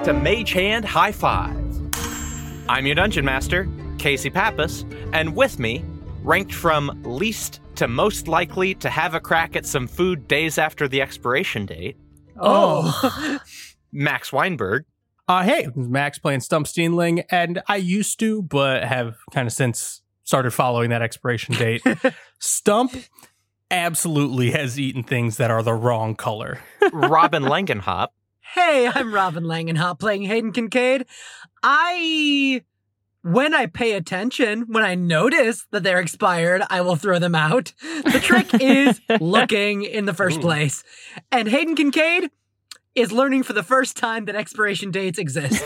to Mage Hand High Five. I'm your Dungeon Master, Casey Pappas, and with me, ranked from least to most likely to have a crack at some food days after the expiration date. Max Weinberg. Hey, Max playing Stump Steenling, and I used to, but have kind of since started following that expiration date. Stump absolutely has eaten things that are the wrong color. Robin Langenhop. Hey, I'm Robin Langenhop playing Hayden Kincaid. When I pay attention, when I notice that they're expired, I will throw them out. The trick is looking in the first place. And Hayden Kincaid is learning for the first time that expiration dates exist.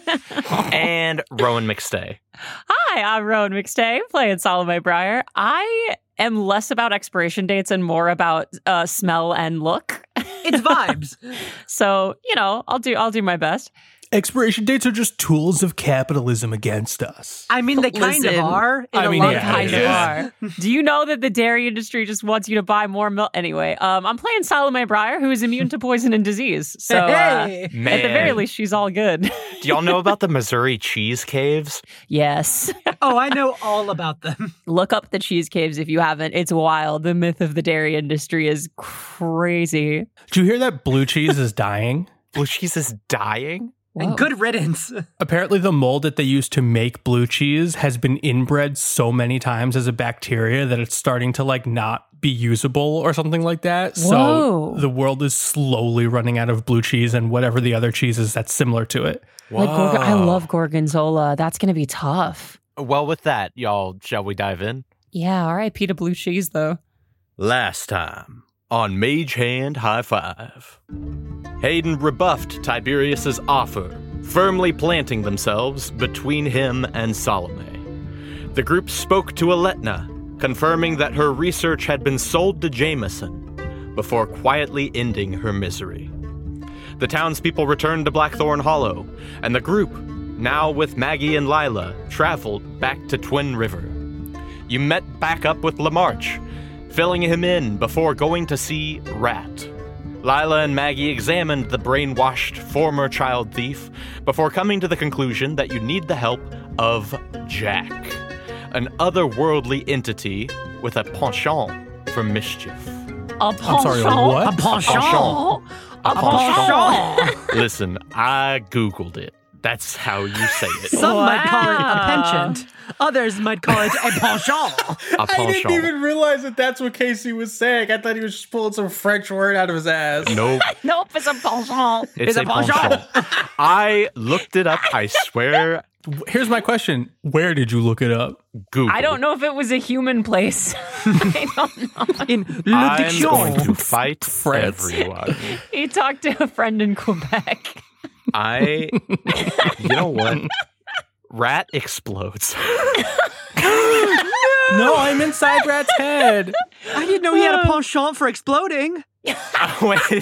And Rowan McStay. Hi, I'm Rowan McStay, playing Salome Breyer. I am less about expiration dates and more about smell and look. It's vibes. So, I'll do my best. Expiration dates are just tools of capitalism against us. I mean, they kind of are. Kind of are. Do you know that the dairy industry just wants you to buy more milk? Anyway, I'm playing Salome Breyer, who is immune to poison and disease. So, at the very least, she's all good. Do y'all know about the Missouri cheese caves? Yes. Oh, I know all about them. Look up the cheese caves if you haven't. It's wild. The myth of the dairy industry is crazy. Did you hear that blue cheese is dying? Blue cheese is dying? And good riddance. Apparently the mold that they use to make blue cheese has been inbred so many times as a bacteria that it's starting to not be usable or something like that. Whoa. So the world is slowly running out of blue cheese and whatever the other cheese is that's similar to it. I love Gorgonzola. That's going to be tough. Well, with that, y'all, shall we dive in? Yeah, R.I.P. to blue cheese, though. Last time on Mage Hand High Five, Hayden rebuffed Tiberius's offer, firmly planting themselves between him and Salome. The group spoke to Aletna, confirming that her research had been sold to Jameson, before quietly ending her misery. The townspeople returned to Blackthorn Hollow, and the group, now with Maggie and Lila, traveled back to Twin River. You met back up with Lamarche, filling him in before going to see Rat. Lila and Maggie examined the brainwashed former child thief before coming to the conclusion that you need the help of Jack, an otherworldly entity with a penchant for mischief. A penchant? I'm sorry, what? A penchant. A penchant. Listen, I Googled it. That's how you say it. Some might call it a penchant. Others might call it a penchant. A penchant. I didn't even realize that that's what Casey was saying. I thought he was just pulling some French word out of his ass. Nope. Nope, it's a penchant. It's a penchant. I looked it up, I swear. Here's my question. Where did you look it up? Google. I don't know if it was a human place. I don't know. In Le I'm Diction. going to fight France. everyone. He talked to a friend in Quebec. You know what? Rat explodes. No, I'm inside Rat's head. I didn't know he had a penchant for exploding. Wait.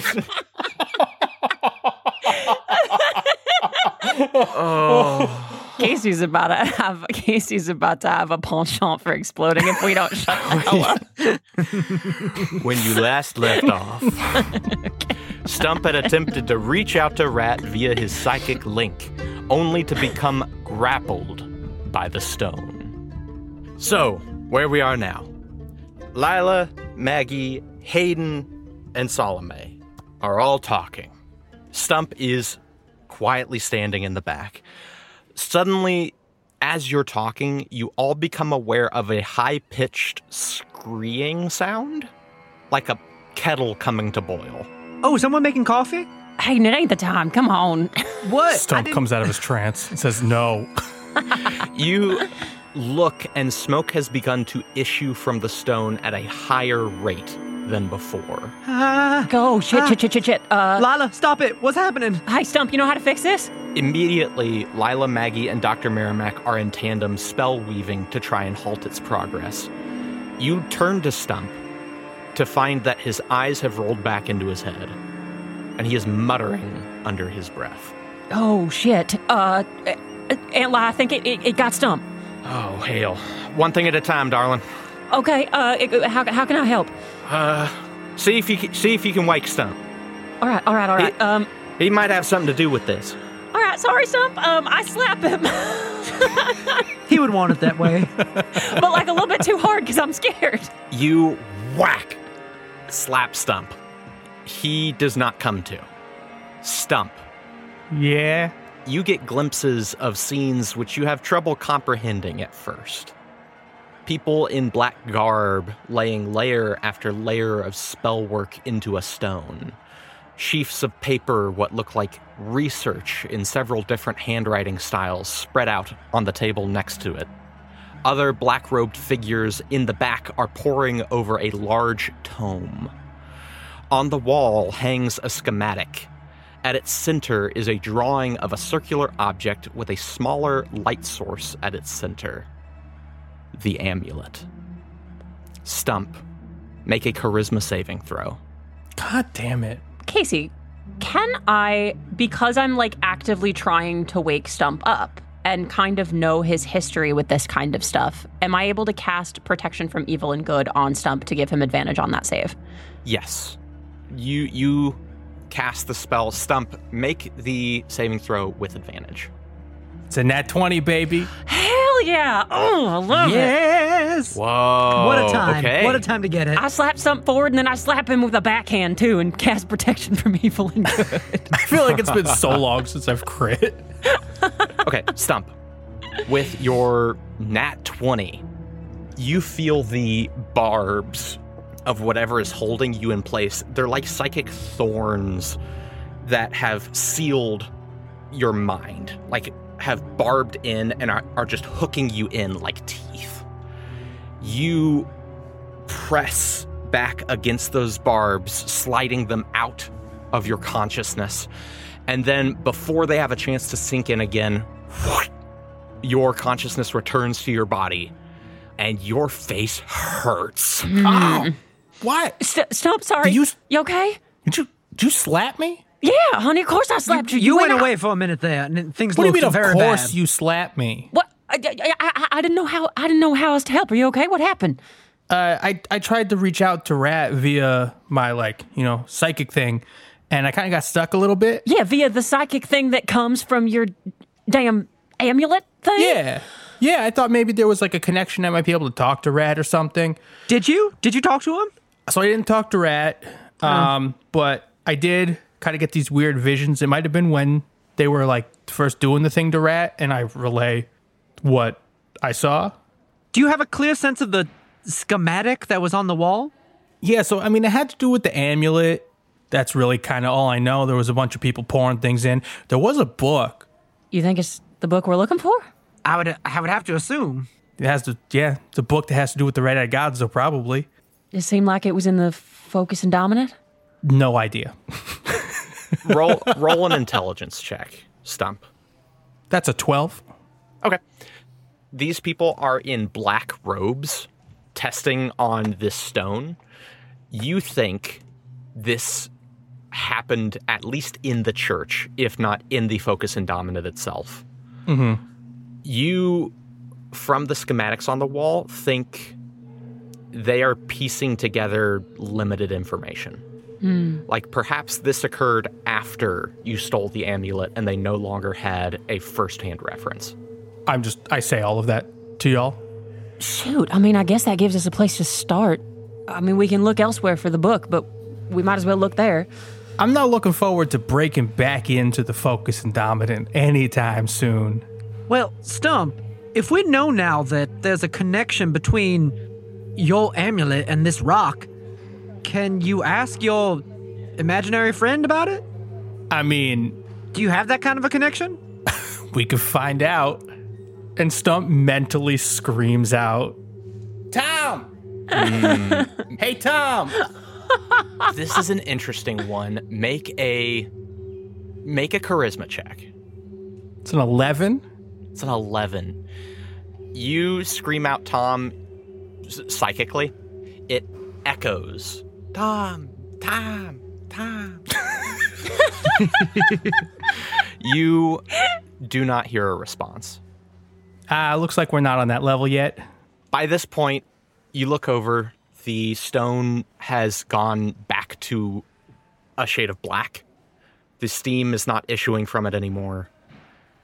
Oh. Casey's about to have a penchant for exploding if we don't shut the hell up. When you last left off, Stump had attempted to reach out to Rat via his psychic link, only to become grappled by the stone. So, where we are now. Lila, Maggie, Hayden, and Salome are all talking. Stump is quietly standing in the back. Suddenly, as you're talking, you all become aware of a high-pitched screeing sound, like a kettle coming to boil. Oh, someone making coffee? Hey, it ain't the time. Come on. What? Stump comes out of his trance and says no. You look, and smoke has begun to issue from the stone at a higher rate than before. Go. Shit. Lila, stop it. What's happening? Hi, Stump. You know how to fix this? Immediately, Lila, Maggie, and Dr. Merrimack are in tandem spell weaving to try and halt its progress. You turn to Stump to find that his eyes have rolled back into his head, and he is muttering under his breath. Oh, shit. Aunt La, I think it got Stump. Oh, hail. One thing at a time, darling. Okay, how can I help? See if you can wake Stump. All right. He might have something to do with this. All sorry, Stump. I slap him. He would want it that way. But like a little bit too hard because I'm scared. You whack, slap Stump. He does not come to. Stump. Yeah. You get glimpses of scenes which you have trouble comprehending at first. People in black garb laying layer after layer of spell work into a stone. Sheafs of paper, what look like research in several different handwriting styles, spread out on the table next to it. Other black-robed figures in the back are poring over a large tome. On the wall hangs a schematic. At its center is a drawing of a circular object with a smaller light source at its center. The amulet. Stump, make a charisma saving throw. God damn it. Casey, can I, because I'm like actively trying to wake Stump up and kind of know his history with this kind of stuff, am I able to cast protection from evil and good on Stump to give him advantage on that save? Yes. You cast the spell. Stump, make the saving throw with advantage. It's a nat 20, baby. Hell yeah. Oh, I love it. Yes. Whoa. What a time. Okay. What a time to get it. I slap Stump forward and then I slap him with a backhand too and cast protection from evil and good. I feel like it's been so long since I've crit. Okay, Stump. With your nat 20, you feel the barbs of whatever is holding you in place. They're like psychic thorns that have sealed your mind, like have barbed in and are just hooking you in like teeth. You press back against those barbs, sliding them out of your consciousness. And then before they have a chance to sink in again, your consciousness returns to your body and your face hurts. Oh, what? Stump, sorry. You okay? Did you slap me? Yeah, honey, of course I slapped you. You went out. away for a minute there, and things What do you looked mean? Of very course bad. you slapped me. What? I didn't know how. I didn't know how else to help. Are you okay? What happened? I tried to reach out to Rat via my psychic thing, and I kind of got stuck a little bit. Yeah, via the psychic thing that comes from your damn amulet thing. Yeah. I thought maybe there was like a connection. I might be able to talk to Rat or something. Did you talk to him? So I didn't talk to Rat, but I did kind of get these weird visions. It might have been when they were like first doing the thing to Rat, and I relay what I saw. Do you have a clear sense of the schematic that was on the wall? Yeah, so it had to do with the amulet. That's really kind of all I know. There was a bunch of people pouring things in. There was a book. You think it's the book we're looking for? I would have to assume. It has to, it's a book that has to do with the Red-Eyed Gods, though, probably. It seemed like it was in the Focus and Dominant. No idea. Roll an intelligence check, Stump. That's a 12. Okay. These people are in black robes testing on this stone. You think this happened at least in the church, if not in the Focus and Dominant itself. Mm-hmm. You, from the schematics on the wall, think they are piecing together limited information. Like perhaps this occurred after you stole the amulet and they no longer had a first-hand reference. I say all of that to y'all. Shoot, I guess that gives us a place to start. We can look elsewhere for the book, but we might as well look there. I'm not looking forward to breaking back into the Focus and Dominant anytime soon. Well, Stump, if we know now that there's a connection between your amulet and this rock, can you ask your imaginary friend about it? Do you have that kind of a connection? We could find out. And Stump mentally screams out, Tom! Hey, Tom! This is an interesting one. Make a charisma check. It's an 11. It's an 11. You scream out Tom psychically. It echoes. Tom, Tom, Tom. You do not hear a response. Looks like we're not on that level yet. By this point, you look over. The stone has gone back to a shade of black. The steam is not issuing from it anymore.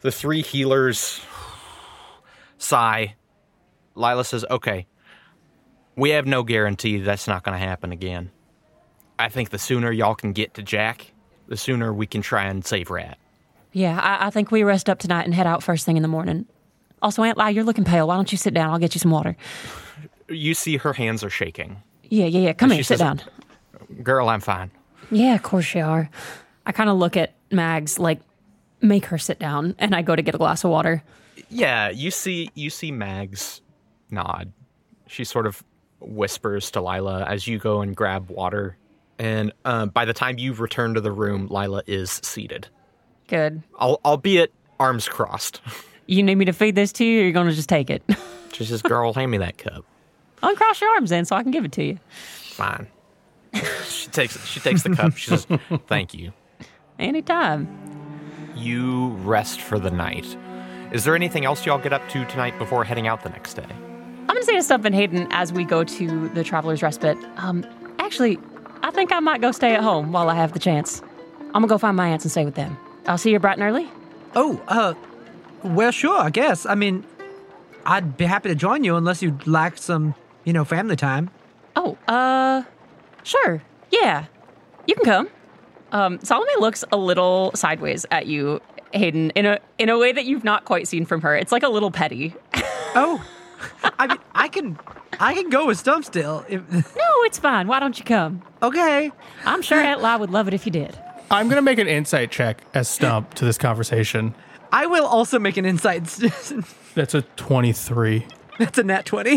The three healers sigh. Lila says, okay, we have no guarantee that's not going to happen again. I think the sooner y'all can get to Jack, the sooner we can try and save Rat. Yeah, I think we rest up tonight and head out first thing in the morning. Also, Aunt Lai, you're looking pale. Why don't you sit down? I'll get you some water. You see her hands are shaking. Yeah. Come And here, she sit says, down. Girl, I'm fine. Yeah, of course you are. I kind of look at Mags like, make her sit down, and I go to get a glass of water. Yeah, you see Mags nod. She sort of whispers to Lila as you go and grab water. And by the time you return to the room, Lila is seated. Good. Albeit arms crossed. You need me to feed this to you, or you're going to just take it? She says, girl, hand me that cup. Uncross your arms then so I can give it to you. Fine. She takes the cup. She says, thank you. Anytime. You rest for the night. Is there anything else y'all get up to tonight before heading out the next day? I'm going to say to Stump and Hayden as we go to the Traveler's Respite. Actually, I think I might go stay at home while I have the chance. I'm going to go find my aunts and stay with them. I'll see you bright and early. Oh, well, sure, I guess. I mean, I'd be happy to join you unless you'd like some, family time. Oh, sure. Yeah. You can come. Salome looks a little sideways at you, Hayden, in a way that you've not quite seen from her. It's like a little petty. Oh, I mean, I can go with Stump still. No, it's fine. Why don't you come? Okay. I'm sure Aunt Lai would love it if you did. I'm going to make an insight check as Stump to this conversation. I will also make an insight. That's a 23. That's a nat 20.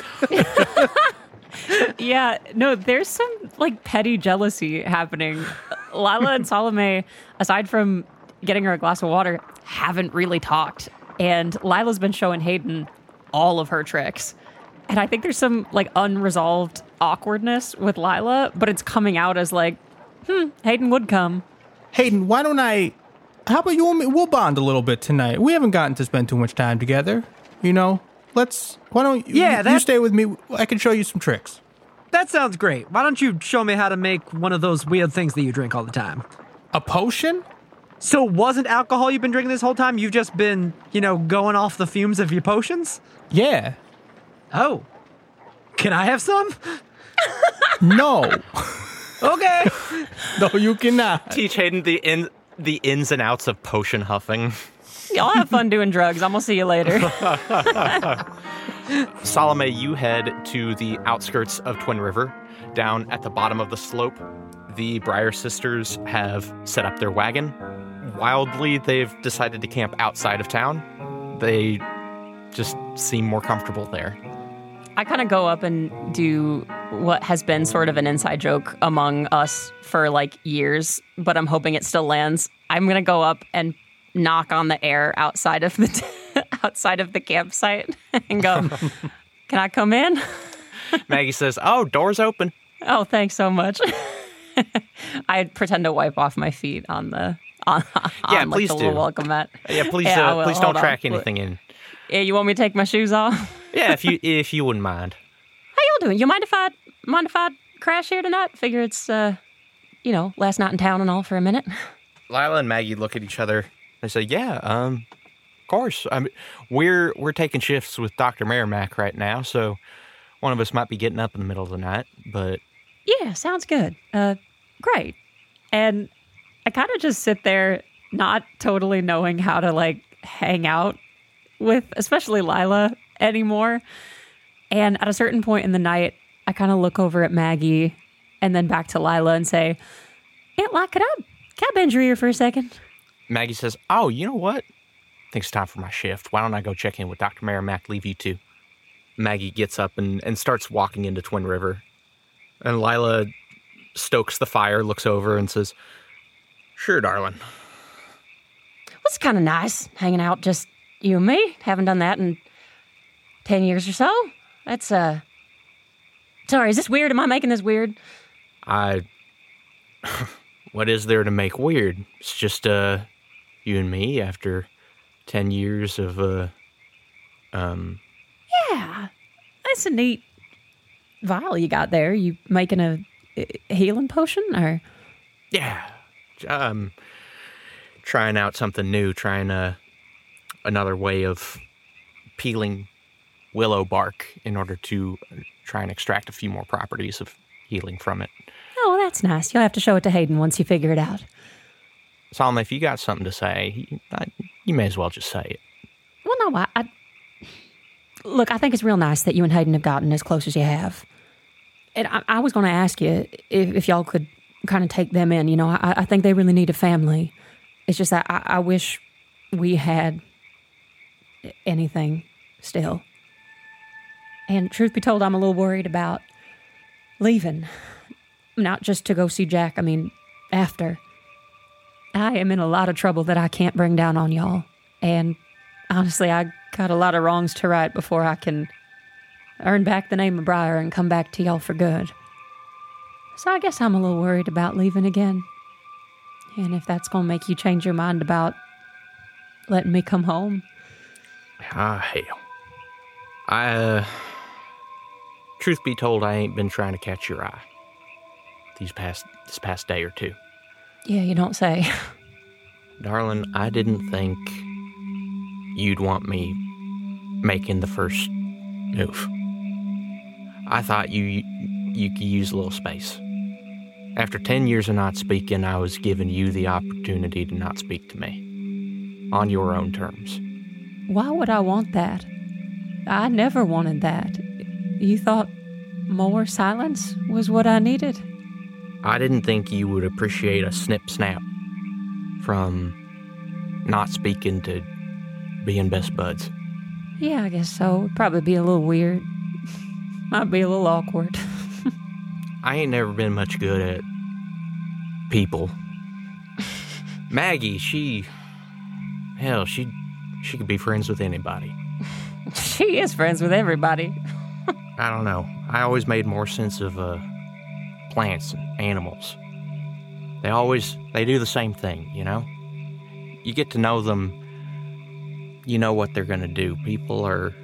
Yeah, no, there's some petty jealousy happening. Lila and Salome, aside from getting her a glass of water, haven't really talked. And Lila's been showing Hayden all of her tricks. And I think there's some unresolved awkwardness with Lila, but it's coming out as Hayden would come. Hayden, how about you and me? We'll bond a little bit tonight. We haven't gotten to spend too much time together. Why don't you stay with me? I can show you some tricks. That sounds great. Why don't you show me how to make one of those weird things that you drink all the time? A potion? So wasn't alcohol you've been drinking this whole time? You've just been, going off the fumes of your potions? Yeah. Oh. Can I have some? No. Okay. No, you cannot. Teach Hayden the ins and outs of potion huffing. Y'all have fun doing drugs. I'm going to see you later. Salome, you head to the outskirts of Twin River. Down at the bottom of the slope, the Briar sisters have set up their wagon. Wildly, they've decided to camp outside of town. They just seem more comfortable there. I kind of go up and do what has been sort of an inside joke among us for years, but I'm hoping it still lands. I'm going to go up and knock on the air outside of the campsite and go, "Can I come in?" Maggie says, "Oh, door's open." Oh, thanks so much. I pretend to wipe off my feet on the please the do. little welcome mat. Yeah, please Please don't track anything in. Yeah, you want me to take my shoes off? Yeah, if you wouldn't mind. How y'all doing? You mind if I crash here tonight? Figure it's last night in town and all for a minute. Lila and Maggie look at each other. They say, "Yeah, of course. I mean, we're taking shifts with Dr. Merrimack right now, so one of us might be getting up in the middle of the night, but..." Yeah, sounds good. Great. And I kind of just sit there not totally knowing how to hang out with especially Lila anymore. And at a certain point in the night, I kind of look over at Maggie and then back to Lila and say, "Aunt Lai, can I bend your ear for a second?" Maggie says, "Oh, you know what? I think it's time for my shift. Why don't I go check in with Dr. Merrimack, leave you two?" Maggie gets up and starts walking into Twin River. And Lila stokes the fire, looks over and says, "Sure, darling." Well, it's kind of nice hanging out, just you and me. Haven't done that in 10 years or so. That's, sorry, is this weird? Am I making this weird? What is there to make weird? It's just, you and me after 10 years of, Yeah, that's a neat vial you got there. You making a healing potion, or? Yeah. Trying out something new, trying to another way of peeling willow bark in order to try and extract a few more properties of healing from it. Oh, that's nice. You'll have to show it to Hayden once you figure it out. Solomon, if you got something to say, you may as well just say it. Well, no, look, I think it's real nice that you and Hayden have gotten as close as you have. And I was going to ask you if y'all could kind of take them in. You know, I think they really need a family. It's just that I wish we had anything still. And truth be told, I'm a little worried about leaving. Not just to go see Jack, I mean, after. I am in a lot of trouble that I can't bring down on y'all. And honestly, I got a lot of wrongs to right before I can earn back the name of Briar and come back to y'all for good. So I guess I'm a little worried about leaving again. And if that's going to make you change your mind about letting me come home. Hell. Truth be told, I ain't been trying to catch your eye this past day or two. Yeah, you don't say. Darling, I didn't think you'd want me making the first move. I thought you could use a little space. After 10 years of not speaking, I was giving you the opportunity to not speak to me on your own terms. Why would I want that? I never wanted that. You thought more silence was what I needed? I didn't think you would appreciate a snip-snap from not speaking to being best buds. Yeah, I guess so. It'd probably be a little weird. Might be a little awkward. I ain't never been much good at people. Maggie, she could be friends with anybody. She is friends with everybody. I don't know. I always made more sense of plants and animals. They do the same thing, you know? You get to know them, you know what they're gonna do. People are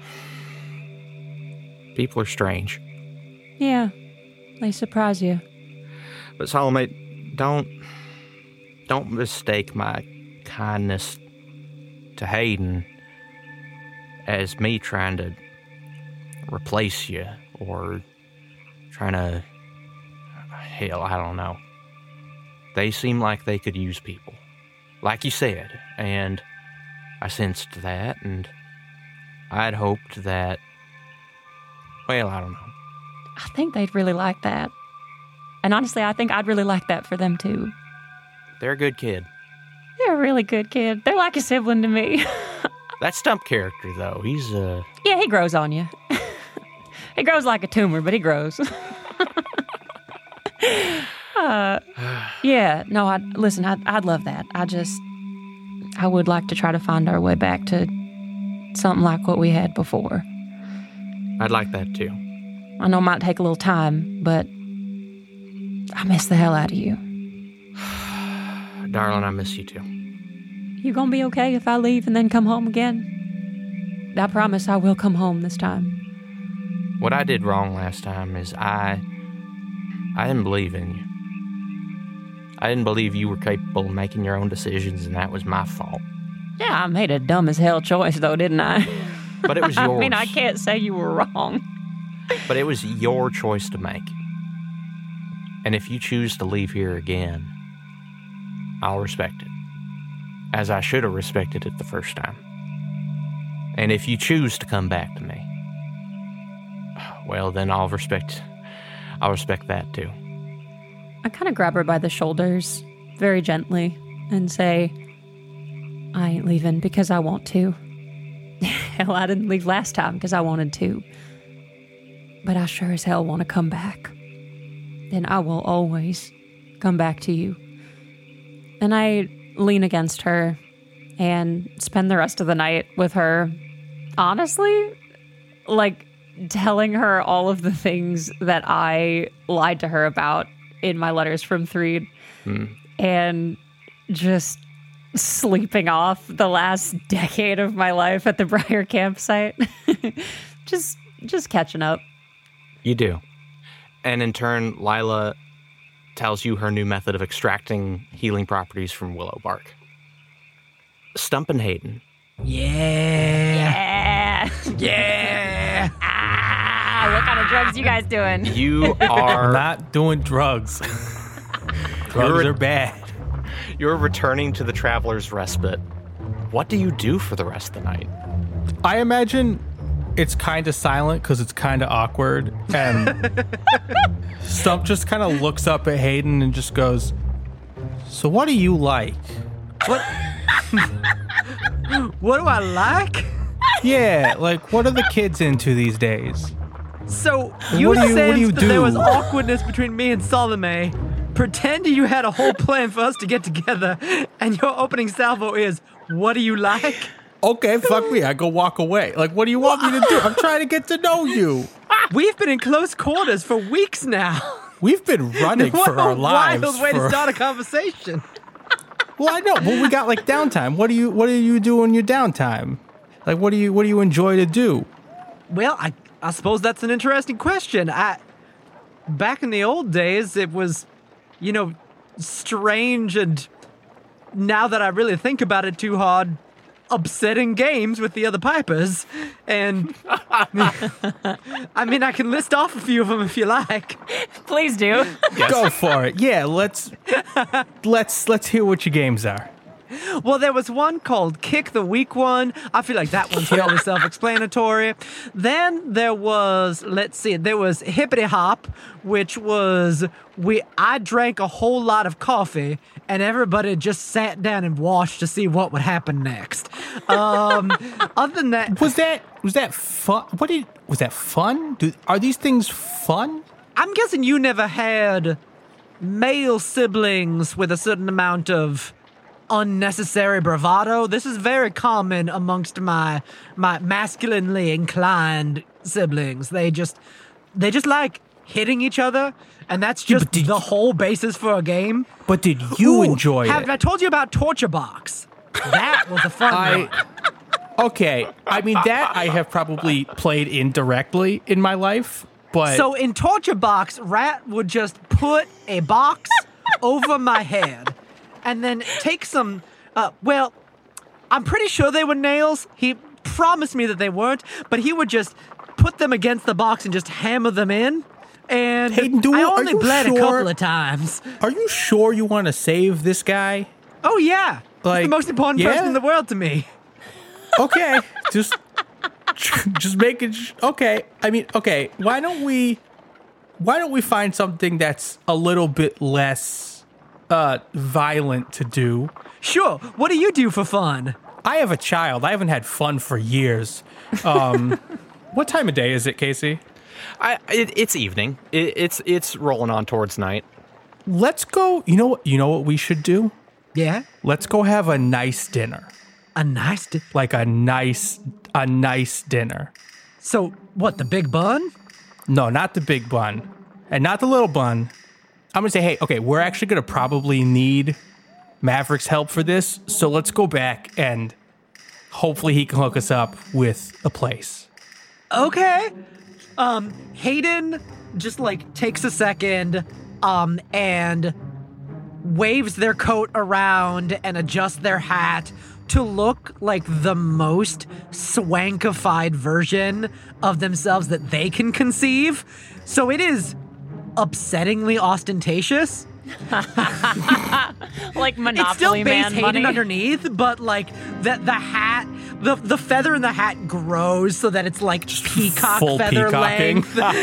strange. Yeah, they surprise you. But Solomon, don't mistake my kindness to Hayden as me trying to replace you or trying to, hell, I don't know. They seem like they could use people, like you said, and I sensed that, and I'd hoped that, well, I don't know. I think they'd really like that. And honestly, I think I'd really like that for them too. They're a good kid. They're a really good kid. They're like a sibling to me. That Stump character, though, he's Yeah, he grows on you. He grows like a tumor, but he grows. Yeah, no, I'd love that. I would like to try to find our way back to something like what we had before. I'd like that too. I know it might take a little time, but I miss the hell out of you. Darling, I miss you too. You gonna be okay if I leave and then come home again? I promise I will come home this time. What I did wrong last time is I didn't believe in you. I didn't believe you were capable of making your own decisions, and that was my fault. Yeah, I made a dumb as hell choice, though, didn't I? But it was yours. I mean, I can't say you were wrong. But it was your choice to make. And if you choose to leave here again, I'll respect it. As I should have respected it the first time. And if you choose to come back to me, well, then I'll respect that too. I kind of grab her by the shoulders, very gently, and say, I ain't leaving because I want to. Hell, I didn't leave last time because I wanted to. But I sure as hell want to come back. And I will always come back to you. And I lean against her and spend the rest of the night with her. Honestly, like telling her all of the things that I lied to her about in my letters from Threed. And just sleeping off the last decade of my life at the Briar campsite. just catching up. You do. And in turn, Lila tells you her new method of extracting healing properties from willow bark. Stump and Hayden, Yeah. Yeah. Yeah. What kind of drugs you guys doing? You We're are not doing drugs. Drugs are bad. you're returning to the Traveler's Respite. What do you do for the rest of the night? I imagine it's kind of silent because it's kind of awkward. And Stump just kind of looks up at Hayden and just goes, "So what do you like?" What? What do I like? Yeah, like, what are the kids into these days? So What you do you- what do you sensed that there was do? awkwardness between me and Salome. Pretend you had a whole plan for us to get together, and your opening salvo is, "What do you like?" Okay, fuck me. I go walk away. Like, what do you want me to do? I'm trying to get to know you. We've been in close quarters for weeks now. We've been running What for our a lives. wild way to start a conversation. Well, I know, but we got like downtime. What do you do in your downtime? Like, what do you enjoy to do? Well, I suppose that's an interesting question. Back in the old days, it was, strange, and now that I really think about it too hard, upsetting games with the other Pipers. And I mean, I can list off a few of them if you like. Please do. Go for it. Yeah, let's hear what your games are. Well, there was one called Kick the Weak One. I feel like that one's fairly self-explanatory. Then there was, there was Hippity Hop, which was I drank a whole lot of coffee and everybody just sat down and watched to see what would happen next. Other than that, Was that fun? Was that fun? Are these things fun? I'm guessing you never had male siblings with a certain amount of unnecessary bravado. This is very common amongst my masculinely inclined siblings. They just like hitting each other, and that's just the whole basis for a game. But did you enjoy Have it? I told you about Torture Box? That was a fun one. Okay, I mean, that I have probably played indirectly in my life, but So in Torture Box, Rat would just put a box over my head and then take some, I'm pretty sure they were nails. He promised me that they weren't, but he would just put them against the box and just hammer them in. And Hayden, I are only you bled a sure? couple of times. Are you sure you want to save this guy? Oh, yeah. He's Like, the most important yeah? person in the world to me. Okay, just making. Okay, I mean, okay. Why don't we find something that's a little bit less violent to do? Sure. What do you do for fun? I have a child. I haven't had fun for years. What time of day is it, Casey? It's evening. It's rolling on towards night. Let's go. You know what we should do? Yeah? Let's go have a nice dinner. A nice... Like a nice dinner. So, what, the big bun? No, not the big bun. And not the little bun. I'm going to say, hey, okay, we're actually going to probably need Maverick's help for this. So let's go back and hopefully he can hook us up with a place. Okay. Hayden just takes a second, and waves their coat around and adjusts their hat to look like the most swankified version of themselves that they can conceive. So it is upsettingly ostentatious. Like It's Monopoly still base Man Hayden money. underneath, but the hat, the feather in the hat grows so that it's like peacock full feather peacocking.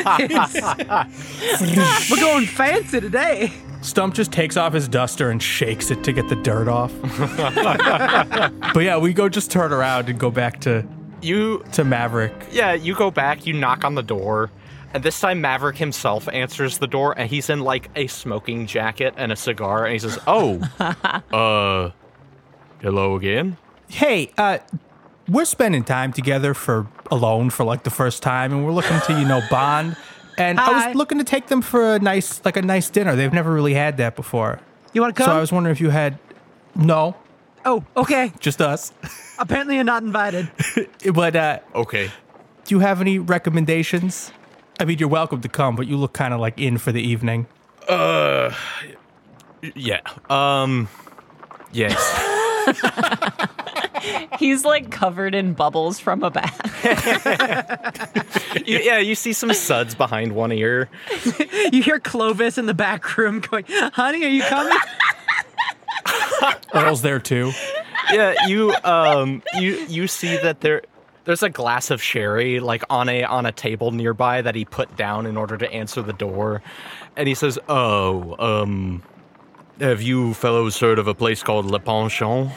We're going fancy today. Stump just takes off his duster and shakes it to get the dirt off. But yeah, we just turn around and go back to Maverick. Yeah, you go back, you knock on the door, and this time Maverick himself answers the door, and he's in a smoking jacket and a cigar, and he says, "Oh, hello again?" Hey, we're spending time together alone for the first time, and we're looking to, bond. And I Hi. was looking to take them for a nice dinner. They've never really had that before. You want to come? So I was wondering if you had, no, Oh, okay. just us. Apparently you're not invited. But Okay. do you have any recommendations? I mean, you're welcome to come, but you look kind of in for the evening. Yeah. Yes. He's like covered in bubbles from a bath. You see some suds behind one ear. You hear Clovis in the back room going, "Honey, are you coming?" Earl's there too. Yeah, you see that there's a glass of sherry like on a table nearby that he put down in order to answer the door, and he says, have you fellows heard of a place called Le Penchant?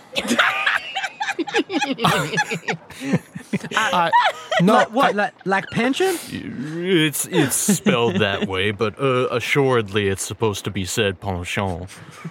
No, Like pension? It's spelled that way, but assuredly it's supposed to be said penchant.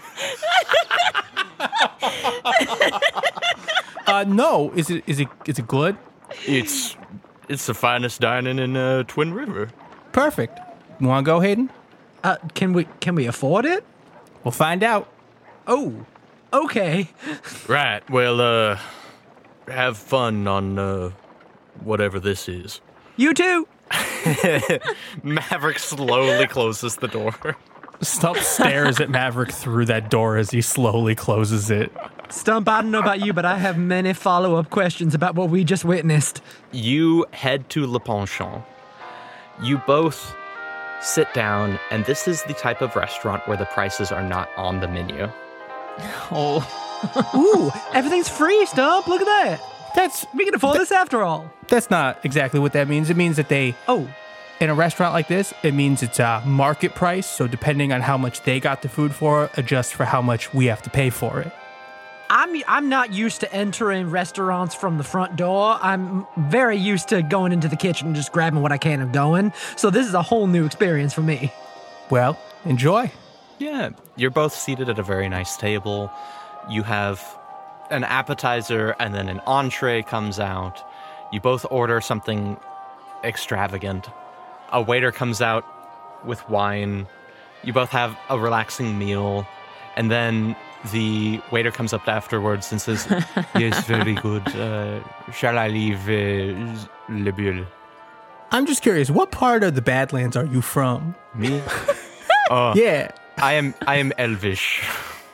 no. Is it good? It's the finest dining in Twin River. Perfect. You want to go, Hayden? Can we afford it? We'll find out. Oh, okay. Right. Well, have fun on whatever this is. You too. Maverick slowly closes the door. Stump stares at Maverick through that door as he slowly closes it. Stump, I don't know about you, but I have many follow-up questions about what we just witnessed. You head to Le Penchant. You both sit down, and this is the type of restaurant where the prices are not on the menu. Oh. Ooh, everything's free, Stump. Look at that. We can afford this after all. That's not exactly what that means. It means that Oh, in a restaurant like this, it means it's a market price. So depending on how much they got the food for, adjusts for how much we have to pay for it. I'm not used to entering restaurants from the front door. I'm very used to going into the kitchen and just grabbing what I can and going. So this is a whole new experience for me. Well, enjoy. Yeah, you're both seated at a very nice table. You have an appetizer and then an entree comes out. You both order something extravagant. A waiter comes out with wine. You both have a relaxing meal. And then the waiter comes up afterwards and says, yes, very good. Shall I leave Le Bulle? I'm just curious, what part of the Badlands are you from? Me? Yeah. I am Elvish.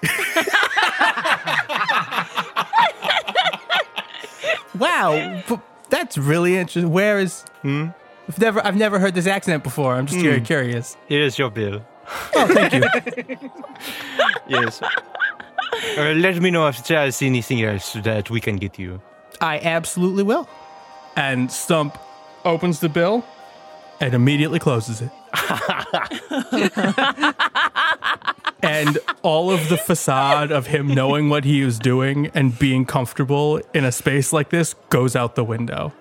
Wow, that's really interesting. Where is? I've never heard this accent before. I'm just very curious. Here's your bill. Oh, thank you. Yes. Let me know if there's anything else that we can get you. I absolutely will. And Stump opens the bill and immediately closes it. And all of the facade of him knowing what he was doing and being comfortable in a space like this goes out the window.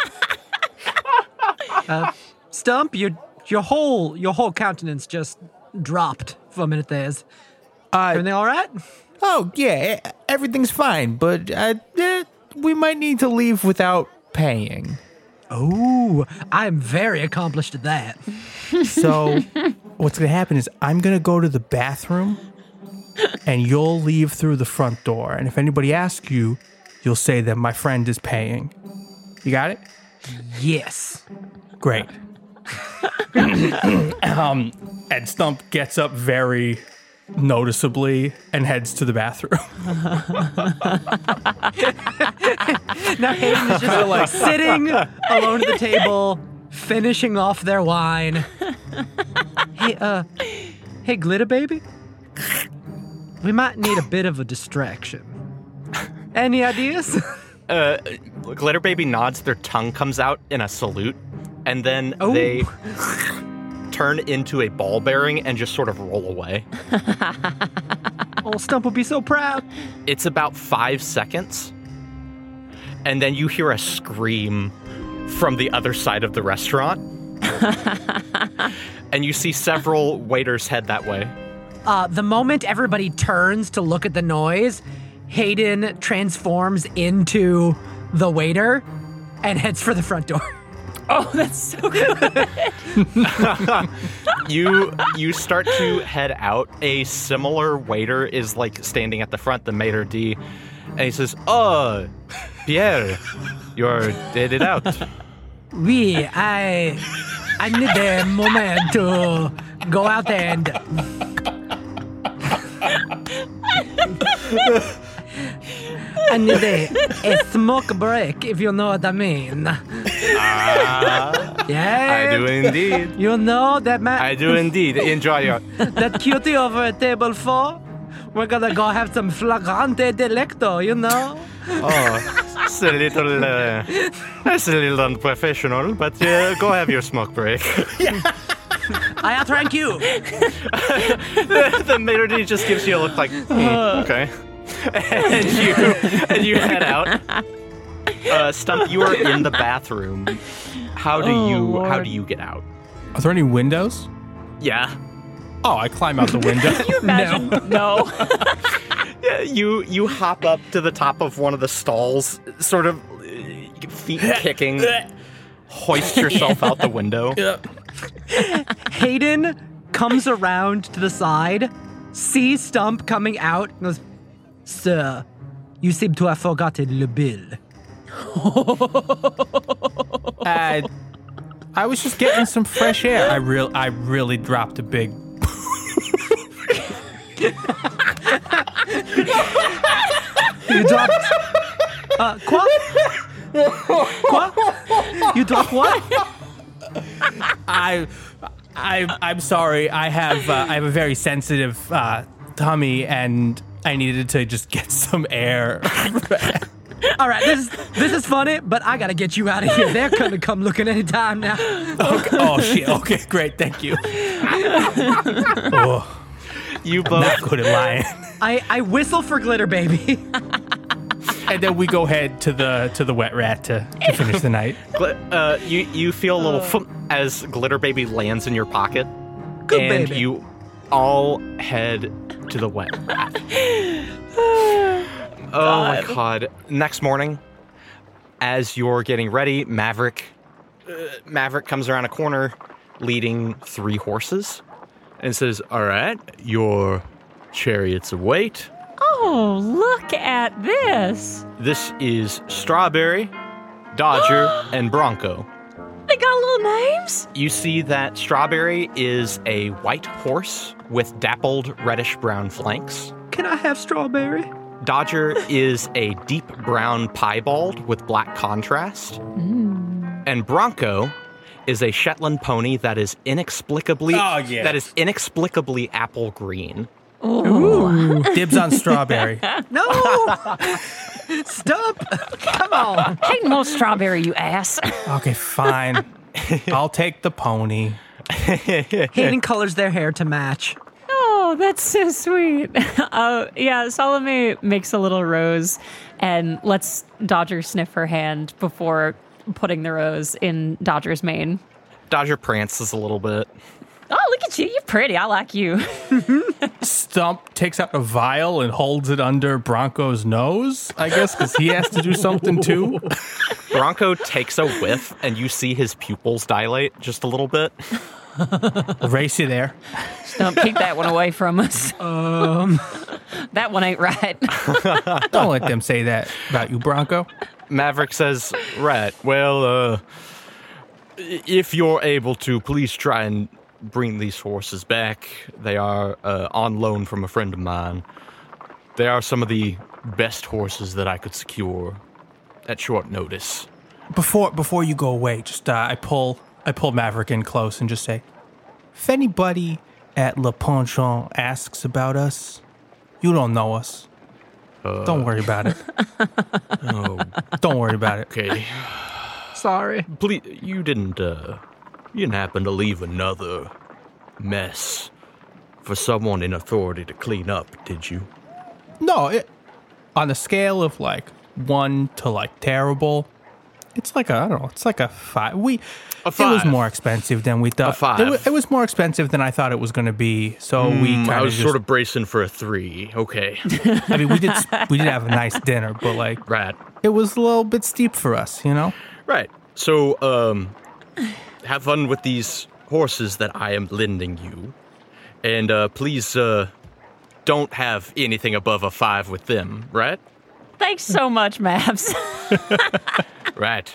Stump, your whole countenance just dropped for a minute there. Everything all right? Oh, yeah, everything's fine, but we might need to leave without paying. Oh, I'm very accomplished at that. So what's going to happen is I'm going to go to the bathroom and you'll leave through the front door. And if anybody asks you, you'll say that my friend is paying. You got it? Yes. Great. And Stump gets up very noticeably and heads to the bathroom. Now Hayden is just like sitting alone at the table, finishing off their wine. Hey, Glitter Baby? We might need a bit of a distraction. Any ideas? Glitter Baby nods, their tongue comes out in a salute, and then they turn into a ball bearing and just sort of roll away. Old Stump will be so proud. It's about 5 seconds, and then you hear a scream from the other side of the restaurant. And you see several waiters head that way. The moment everybody turns to look at the noise, Hayden transforms into the waiter and heads for the front door. Oh, that's so good. You start to head out. A similar waiter is like standing at the front, the maitre d', and he says, "Oh, Pierre, you're headed out." Oui, I need a moment to go out and I need a smoke break, if you know what I mean. Yeah. I do indeed. You know that man. I do indeed. Enjoy your. That cutie over at table 4. We're gonna go have some flagrante delicto, you know? Oh, it's a little unprofessional, but go have your smoke break. I thank you. The matron just gives you a look like, okay. and you head out. Stump, you are in the bathroom. How do you get out? Are there any windows? Yeah. Oh, I climb out the window. Can you imagine? No. Yeah, you hop up to the top of one of the stalls, sort of feet kicking, hoist yourself out the window. Hayden comes around to the side, sees Stump coming out, and goes, "Sir, you seem to have forgotten le bill." I was just getting some fresh air. I really dropped a big. You dropped. Quoi? Quoi? You dropped what? I'm sorry. I have a very sensitive tummy, and I needed to just get some air. All right, this is funny, but I gotta get you out of here. They're gonna come looking anytime now. Okay. Oh shit. Okay, great. Thank you. Oh, You both. not good at lying. I whistle for Glitter Baby. And then we go head to the wet rat to finish the night. You feel a little thump as Glitter Baby lands in your pocket. Good and baby. you all head to the wet rat. Oh my god. Next morning, as you're getting ready, Maverick comes around a corner leading 3 horses and says, "All right, your chariots await. Oh, look at this. This is Strawberry, Dodger, and Bronco." They got little names? You see that Strawberry is a white horse with dappled reddish-brown flanks. Can I have strawberry? Dodger is a deep brown piebald with black contrast. And Bronco is a Shetland pony that is inexplicably apple green. Ooh. Dibs on strawberry. No! Stop! Come on. Ain't no strawberry, you ass. Okay, fine. I'll take the pony. Hayden colors their hair to match. Oh, that's so sweet. Yeah, Salome makes a little rose and lets Dodger sniff her hand before putting the rose in Dodger's mane. Dodger prances a little bit. Oh, look at you. You're pretty. I like you. Stump takes out a vial and holds it under Bronco's nose, I guess, because he has to do something too. Bronco takes a whiff, and you see his pupils dilate just a little bit. I'll race you there. Stump, keep that one away from us. That one ain't right. Don't let them say that about you, Bronco. Maverick says, "Right, well, if you're able to, please try and bring these horses back. They are on loan from a friend of mine. They are some of the best horses that I could secure at short notice." Before you go away, just I pull Maverick in close and just say, if anybody at Le Penchant asks about us, you don't know us. Don't worry about it. Don't worry about it. Okay. Sorry. Please, you didn't happen to leave another mess for someone in authority to clean up, did you? No, on a scale of like 1 to like terrible, it's like it's like a 5. It was more expensive than we thought. A 5. It was more expensive than I thought it was going to be. So we kind I was just, sort of bracing for a 3. Okay. I mean, we did have a nice dinner, but like Right. it was a little bit steep for us, you know? Right. So, have fun with these horses that I am lending you. And please don't have anything above a 5 with them, right? Thanks so much, Mavs. Right.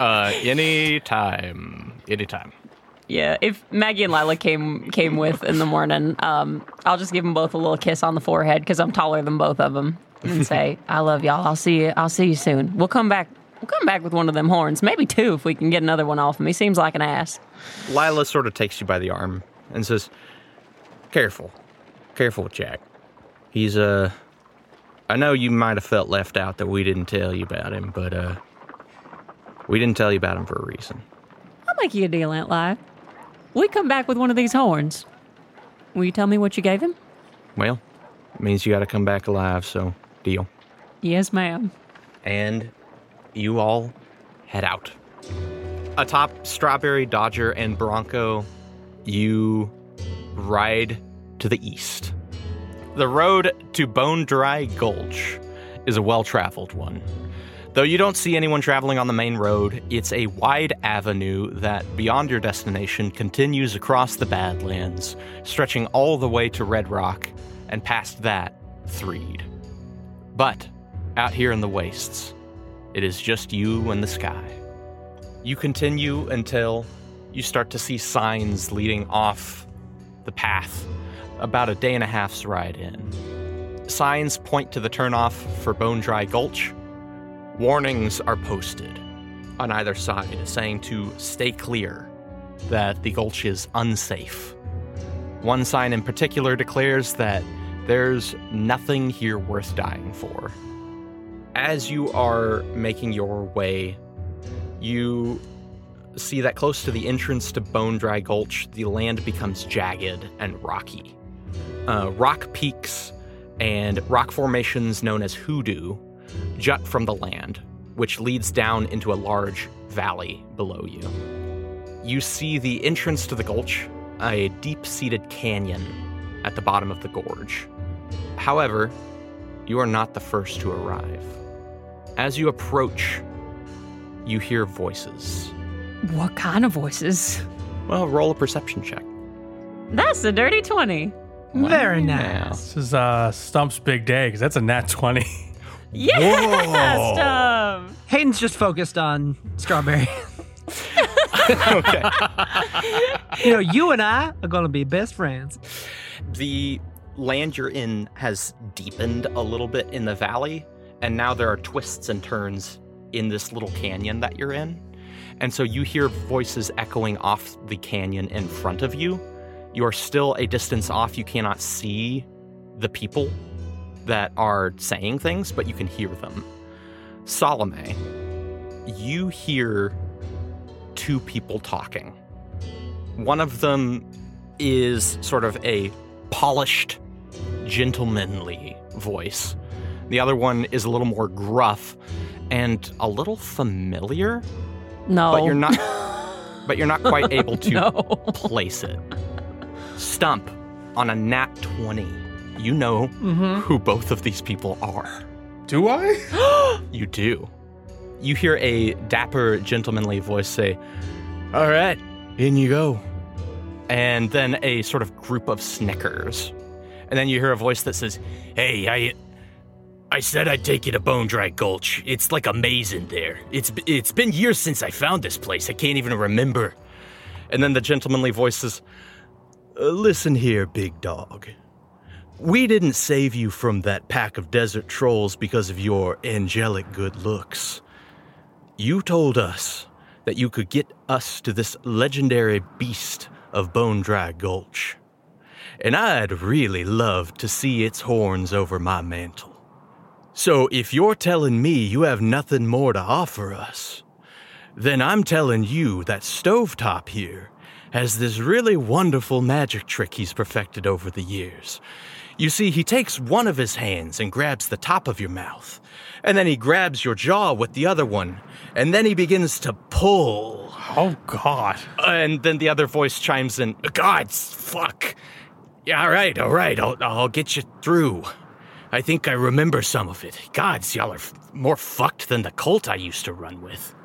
Anytime. Yeah, if Maggie and Lila came with in the morning, I'll just give them both a little kiss on the forehead because I'm taller than both of them. and say, I love y'all. I'll see you soon. We'll come back with one of them horns. Maybe two if we can get another one off him. He seems like an ass. Lila sort of takes you by the arm and says, Careful with Jack. He's, I know you might have felt left out that we didn't tell you about him, but, we didn't tell you about him for a reason. I'll make you a deal, Aunt Live. We come back with one of these horns. Will you tell me what you gave him? Well, it means you gotta come back alive, so deal. Yes, ma'am. And you all head out. Atop Strawberry, Dodger, and Bronco, you ride to the east. The road to Bone Dry Gulch is a well-traveled one. Though you don't see anyone traveling on the main road, it's a wide avenue that, beyond your destination, continues across the Badlands, stretching all the way to Red Rock, and past that, Threed. But, out here in the wastes, it is just you and the sky. You continue until you start to see signs leading off the path, about a day and a half's ride in. Signs point to the turnoff for Bone Dry Gulch. Warnings are posted on either side saying to stay clear, that the gulch is unsafe. One sign in particular declares that there's nothing here worth dying for. As you are making your way, you see that close to the entrance to Bone Dry Gulch, the land becomes jagged and rocky. Rock peaks and rock formations known as hoodoo jut from the land, which leads down into a large valley below you. You see the entrance to the gulch, a deep-seated canyon at the bottom of the gorge. However, you are not the first to arrive. As you approach, you hear voices. What kind of voices? Well, roll a perception check. That's a dirty 20. Very nice. This is Stump's big day, because that's a nat 20. Yeah, Stump! Hayden's just focused on Strawberry. Okay. You and I are going to be best friends. The land you're in has deepened a little bit in the valley, and now there are twists and turns in this little canyon that you're in. And so you hear voices echoing off the canyon in front of you. You're still a distance off. You cannot see the people that are saying things, but you can hear them. Salome, you hear two people talking. One of them is sort of a polished, gentlemanly voice. The other one is a little more gruff and a little familiar. No. But you're not quite able to place it. Stump, on a nat 20, you know who both of these people are. Do I? You do. You hear a dapper, gentlemanly voice say, "All right, in you go." And then a sort of group of snickers. And then you hear a voice that says, "Hey, I said I'd take you to Bone Dry Gulch. It's like amazing there. It's been years since I found this place. I can't even remember." And then the gentlemanly voice says, "Listen here, big dog. We didn't save you from that pack of desert trolls because of your angelic good looks. You told us that you could get us to this legendary beast of Bone Dry Gulch. And I'd really love to see its horns over my mantle. So if you're telling me you have nothing more to offer us, then I'm telling you that Stovetop here has this really wonderful magic trick he's perfected over the years. You see, he takes one of his hands and grabs the top of your mouth, and then he grabs your jaw with the other one, and then he begins to pull." Oh, God. And then the other voice chimes in, "God, fuck. Yeah, all right, I'll get you through. I think I remember some of it. Gods, y'all are more fucked than the cult I used to run with."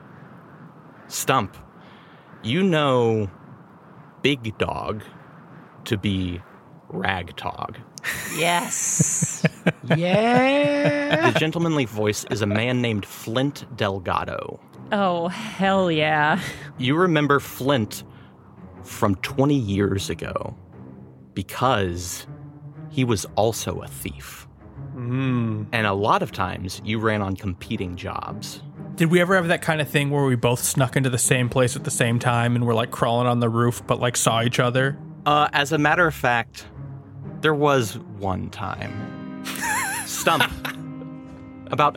Stump, you know Big Dog to be Ragtog. Yes. Yeah. The gentlemanly voice is a man named Flint Delgado. Oh, hell yeah. You remember Flint from 20 years ago because he was also a thief. And a lot of times you ran on competing jobs. Did we ever have that kind of thing where we both snuck into the same place at the same time and were like crawling on the roof but like saw each other? As a matter of fact, there was one time. Stump. About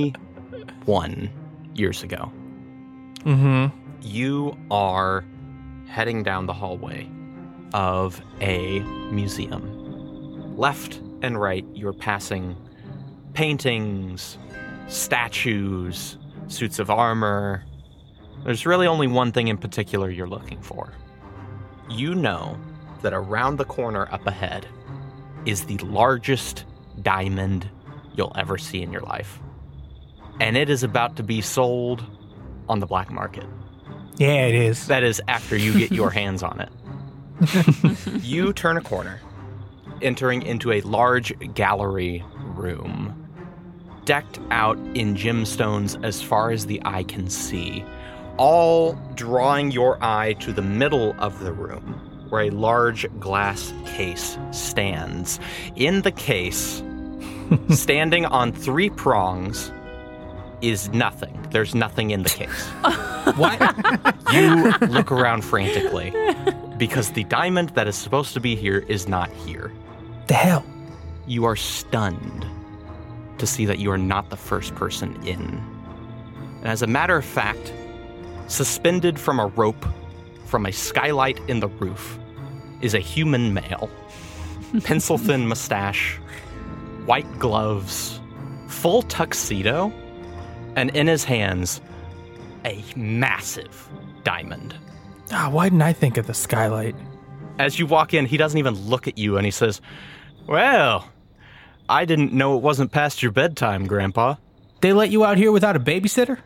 21 years ago. Mm-hmm. You are heading down the hallway of a museum. Left and right, you're passing paintings, statues, suits of armor. There's really only one thing in particular you're looking for. You know that around the corner up ahead is the largest diamond you'll ever see in your life. And it is about to be sold on the black market. Yeah, it is. That is after you get your hands on it. You turn a corner, entering into a large gallery room, decked out in gemstones as far as the eye can see, all drawing your eye to the middle of the room, where a large glass case stands. In the case, standing on 3 prongs, is nothing. There's nothing in the case. What? You look around frantically because the diamond that is supposed to be here is not here. The hell? You are stunned to see that you are not the first person in. And as a matter of fact, suspended from a rope from a skylight in the roof is a human male. Pencil-thin mustache, white gloves, full tuxedo, and in his hands, a massive diamond. Why didn't I think of the skylight? As you walk in, he doesn't even look at you, and he says, "Well, I didn't know it wasn't past your bedtime, Grandpa." They let you out here without a babysitter?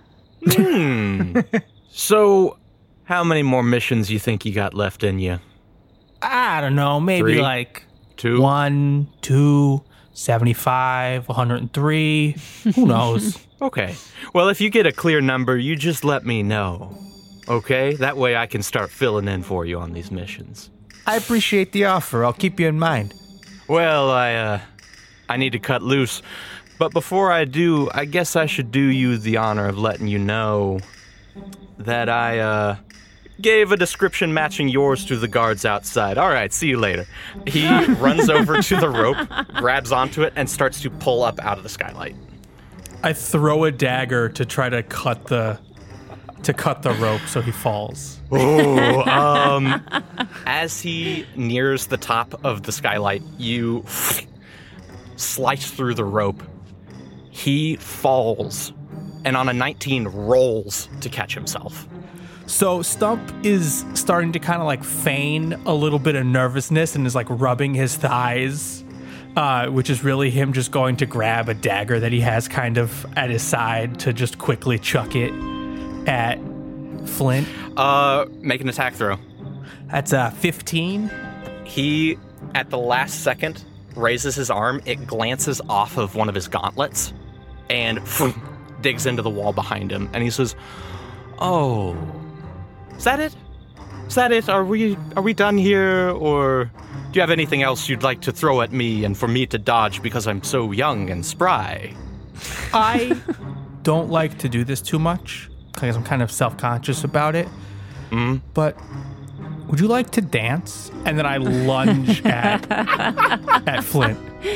So, how many more missions you think you got left in you? I don't know, maybe 3, like 2? 1, 2, 75, 103. Who knows? Okay. Well, if you get a clear number, you just let me know. Okay? That way I can start filling in for you on these missions. I appreciate the offer. I'll keep you in mind. Well, I need to cut loose. But before I do, I guess I should do you the honor of letting you know that I, gave a description matching yours to the guards outside. All right, see you later. He runs over to the rope, grabs onto it, and starts to pull up out of the skylight. I throw a dagger to try to cut the rope so he falls. Oh, as he nears the top of the skylight, you slice through the rope. He falls, and on a 19 rolls to catch himself. So Stump is starting to kind of like feign a little bit of nervousness and is like rubbing his thighs, which is really him just going to grab a dagger that he has kind of at his side to just quickly chuck it at Flint. Make an attack throw. That's 15. He, at the last second, raises his arm. It glances off of one of his gauntlets and digs into the wall behind him. And he says, "Oh, is that it? Is that it? Are we done here? Or do you have anything else you'd like to throw at me and for me to dodge because I'm so young and spry?" I don't like to do this too much because I'm kind of self-conscious about it. But would you like to dance? And then I lunge at Flint.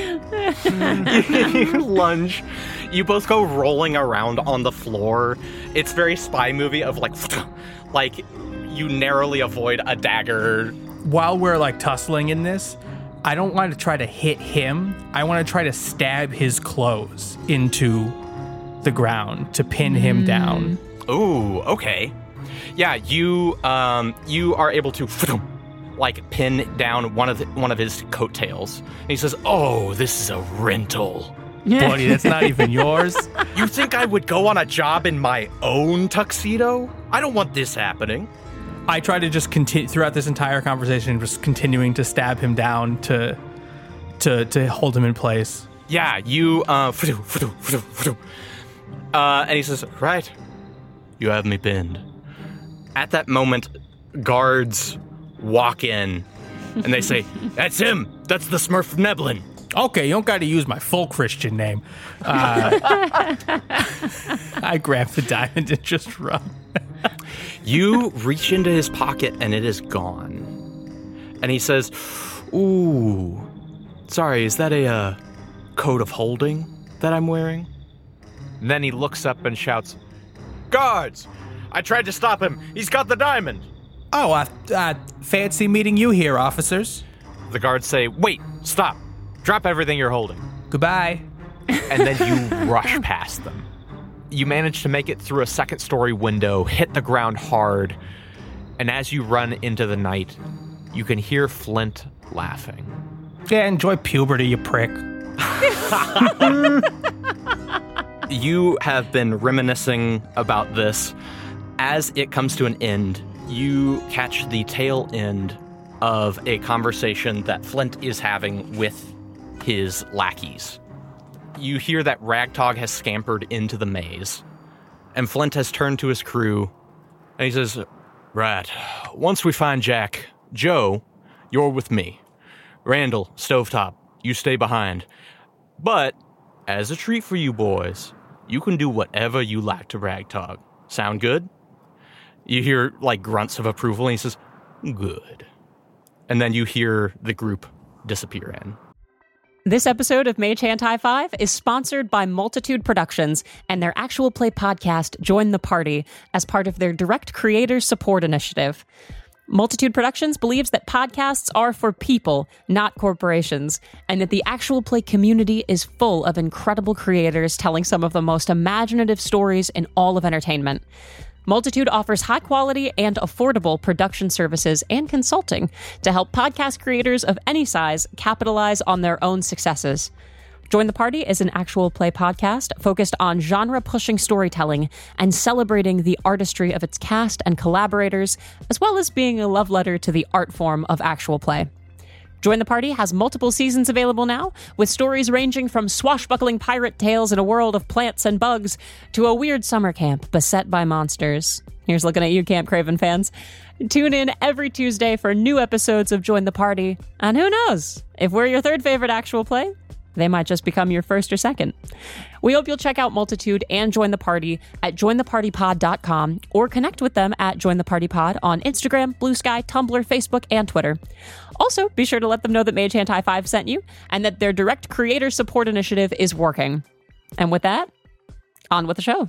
You lunge. You both go rolling around on the floor. It's very spy movie of like you narrowly avoid a dagger. While we're like tussling in this, I don't want to try to hit him. I want to try to stab his clothes into the ground to pin him down. Ooh, okay. Yeah, you are able to pin down one of his coattails. And he says, "Oh, this is a rental." Buddy, that's not even yours. You think I would go on a job in my own tuxedo? I don't want this happening. I try to just continue throughout this entire conversation, just continuing to stab him down to hold him in place. Yeah, you and he says, "Right, you have me pinned." At that moment, guards walk in and they say, "That's him. That's the Smurf Neblin." Okay, you don't got to use my full Christian name. I grab the diamond and just run. You reach into his pocket and it is gone. And he says, "Ooh, sorry, is that a coat of holding that I'm wearing?" And then he looks up and shouts, "Guards! I tried to stop him. He's got the diamond." Oh, fancy meeting you here, officers. The guards say, "Wait, stop. Drop everything you're holding." Goodbye. And then you rush past them. You manage to make it through a second-story window, hit the ground hard, and as you run into the night, you can hear Flint laughing. Yeah, enjoy puberty, you prick. You have been reminiscing about this. As it comes to an end, you catch the tail end of a conversation that Flint is having with his lackeys. You hear that Ragtag has scampered into the maze, and Flint has turned to his crew, and he says, "Right, once we find Jack, Joe, you're with me. Randall, Stovetop, you stay behind. But, as a treat for you boys, you can do whatever you like to Ragtag. Sound good?" You hear, grunts of approval, and he says, "Good." And then you hear the group disappear in. This episode of Mage Hand High Five is sponsored by Multitude Productions and their actual play podcast, Join the Party, as part of their direct creator support initiative. Multitude Productions believes that podcasts are for people, not corporations, and that the actual play community is full of incredible creators telling some of the most imaginative stories in all of entertainment. Multitude offers high-quality and affordable production services and consulting to help podcast creators of any size capitalize on their own successes. Join the Party is an actual play podcast focused on genre-pushing storytelling and celebrating the artistry of its cast and collaborators, as well as being a love letter to the art form of actual play. Join the Party has multiple seasons available now, with stories ranging from swashbuckling pirate tales in a world of plants and bugs to a weird summer camp beset by monsters. Here's looking at you, Camp Craven fans. Tune in every Tuesday for new episodes of Join the Party. And who knows, if we're your third favorite actual play, they might just become your first or second. We hope you'll check out Multitude and Join the Party at jointhepartypod.com or connect with them at Join the Party Pod on Instagram, Blue Sky, Tumblr, Facebook, and Twitter. Also, be sure to let them know that Mage Hand High Five sent you and that their direct creator support initiative is working. And with that, on with the show.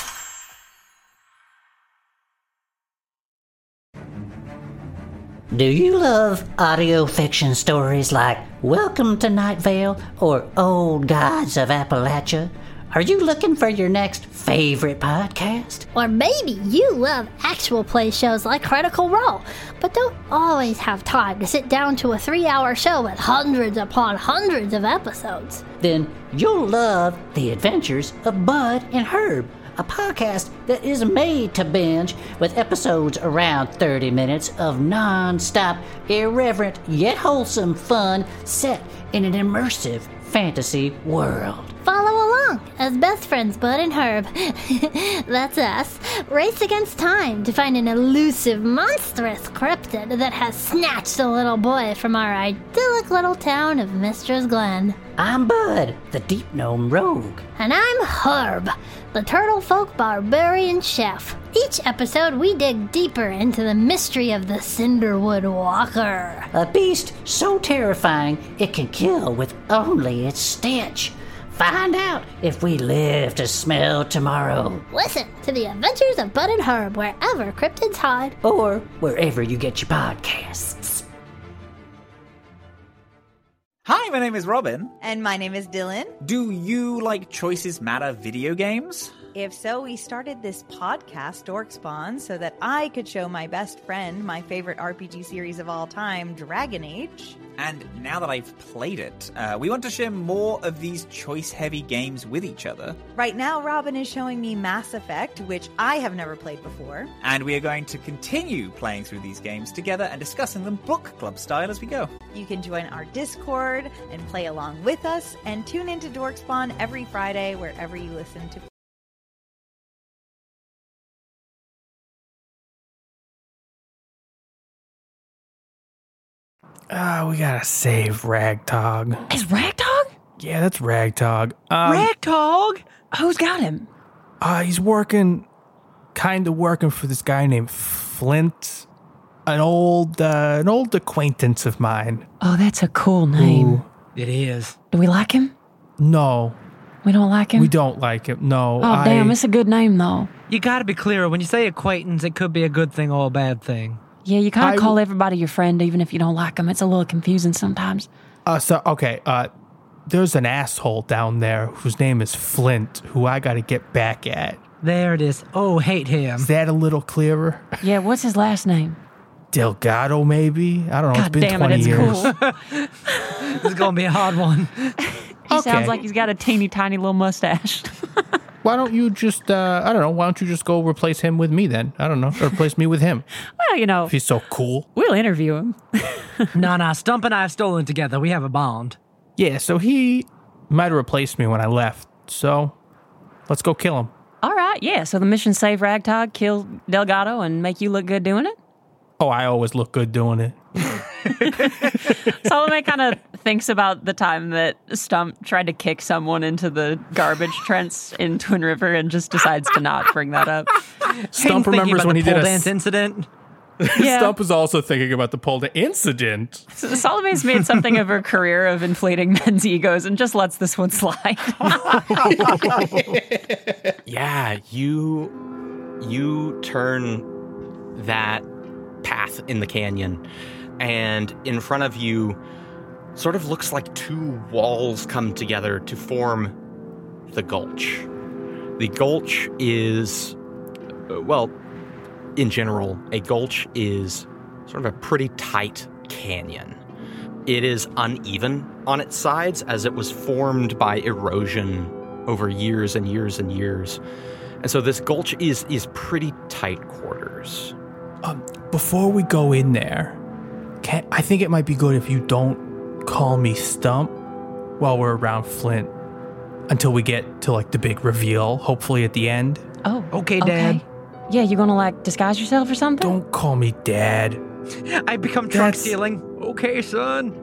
Do you love audio fiction stories like Welcome to Night Vale or Old Gods of Appalachia? Are you looking for your next favorite podcast? Or maybe you love actual play shows like Critical Role, but don't always have time to sit down to a 3-hour show with hundreds upon hundreds of episodes. Then you'll love The Adventures of Bud and Herb, a podcast that is made to binge with episodes around 30 minutes of non-stop, irreverent, yet wholesome fun set in an immersive fantasy world. Follow along as best friends Bud and Herb, that's us, race against time to find an elusive, monstrous cryptid that has snatched a little boy from our idyllic little town of Mistress Glen. I'm Bud, the Deep Gnome Rogue. And I'm Herb, the Turtle Folk Barbarian Chef. Each episode, we dig deeper into the mystery of the Cinderwood Walker. A beast so terrifying it can kill with only its stench. Find out if we live to smell tomorrow. Listen to the Adventures of Bud and Herb wherever cryptids hide. Or wherever you get your podcasts. Hi, my name is Robin. And my name is Dylan. Do you like Choices Matter video games? If so, we started this podcast, Dorkspawn, so that I could show my best friend my favorite RPG series of all time, Dragon Age. And now that I've played it, we want to share more of these choice-heavy games with each other. Right now, Robin is showing me Mass Effect, which I have never played before. And we are going to continue playing through these games together and discussing them book club style as we go. You can join our Discord and play along with us, and tune into Dorkspawn every Friday wherever you listen to. We gotta save Ragtag. Is Ragtag? Yeah, that's Ragtag. Ragtag? Who's got him? He's kind of working for this guy named Flint, an old acquaintance of mine. Oh, that's a cool name. It is. Do we like him? No, We don't like him? we don't like him. No. Oh, damn, it's a good name, though. You gotta be clearer. When you say acquaintance, it could be a good thing or a bad thing. Yeah, you kind of call everybody your friend, even if you don't like them. It's a little confusing sometimes. There's an asshole down there whose name is Flint, who I got to get back at. There it is. Oh, hate him. Is that a little clearer? Yeah, what's his last name? Delgado, maybe? I don't know. God It's been damn 20 it, it's years. cool. This is gonna be a hard one. He sounds like he's got a teeny tiny little mustache. Why don't you just, I don't know, why don't you just go replace him with me then? I don't know. Or replace me with him. Well, you know, If he's so cool. we'll interview him. Nah, Stump and I have stolen together. We have a bond. Yeah, so he might have replaced me when I left. So let's go kill him. All right, yeah. So the mission: save Ragtag, kill Delgado, and make you look good doing it. Oh, I always look good doing it. Salome kind of thinks about the time that Stump tried to kick someone into the garbage trench in Twin River and just decides to not bring that up. Stump Thinking remembers about when the he did pole a dance incident. Yeah. Stump is also thinking about the pole incident. So Salome's made something of her career of inflating men's egos and just lets this one slide. Yeah, you turn that path in the canyon, and in front of you sort of looks like two walls come together to form the gulch. The gulch is, well, in general, a gulch is sort of a pretty tight canyon. It is uneven on its sides as it was formed by erosion over years and years and years. And so this gulch is pretty tight quarters. Before we go in there, I think it might be good if you don't call me Stump while we're around Flint until we get to like the big reveal, hopefully at the end. Oh, Okay, Dad. Yeah, you gonna like disguise yourself or something? Don't call me Dad. I become trunk stealing. Okay, son.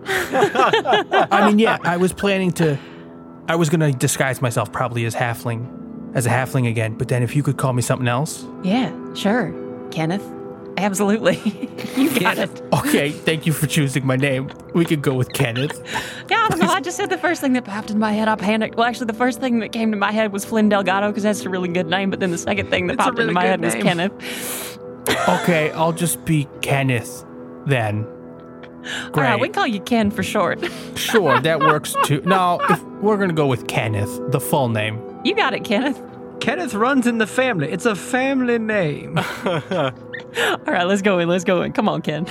I mean, yeah, I was going to disguise myself probably as a halfling again, but then if you could call me something else. Yeah, sure. Kenneth. Absolutely. You got it. Okay, thank you for choosing my name. We could go with Kenneth. Yeah, I don't know. I just said the first thing that popped in my head. I panicked. Well, actually, the first thing that came to my head was Flynn Delgado because that's a really good name. But then the second thing that popped into my head was Kenneth. Okay, I'll just be Kenneth then. Great. All right, we can call you Ken for short. Sure, that works too. No, if we're going to go with Kenneth, the full name. You got it, Kenneth. Kenneth runs in the family. It's a family name. All right, let's go in. Come on, Ken.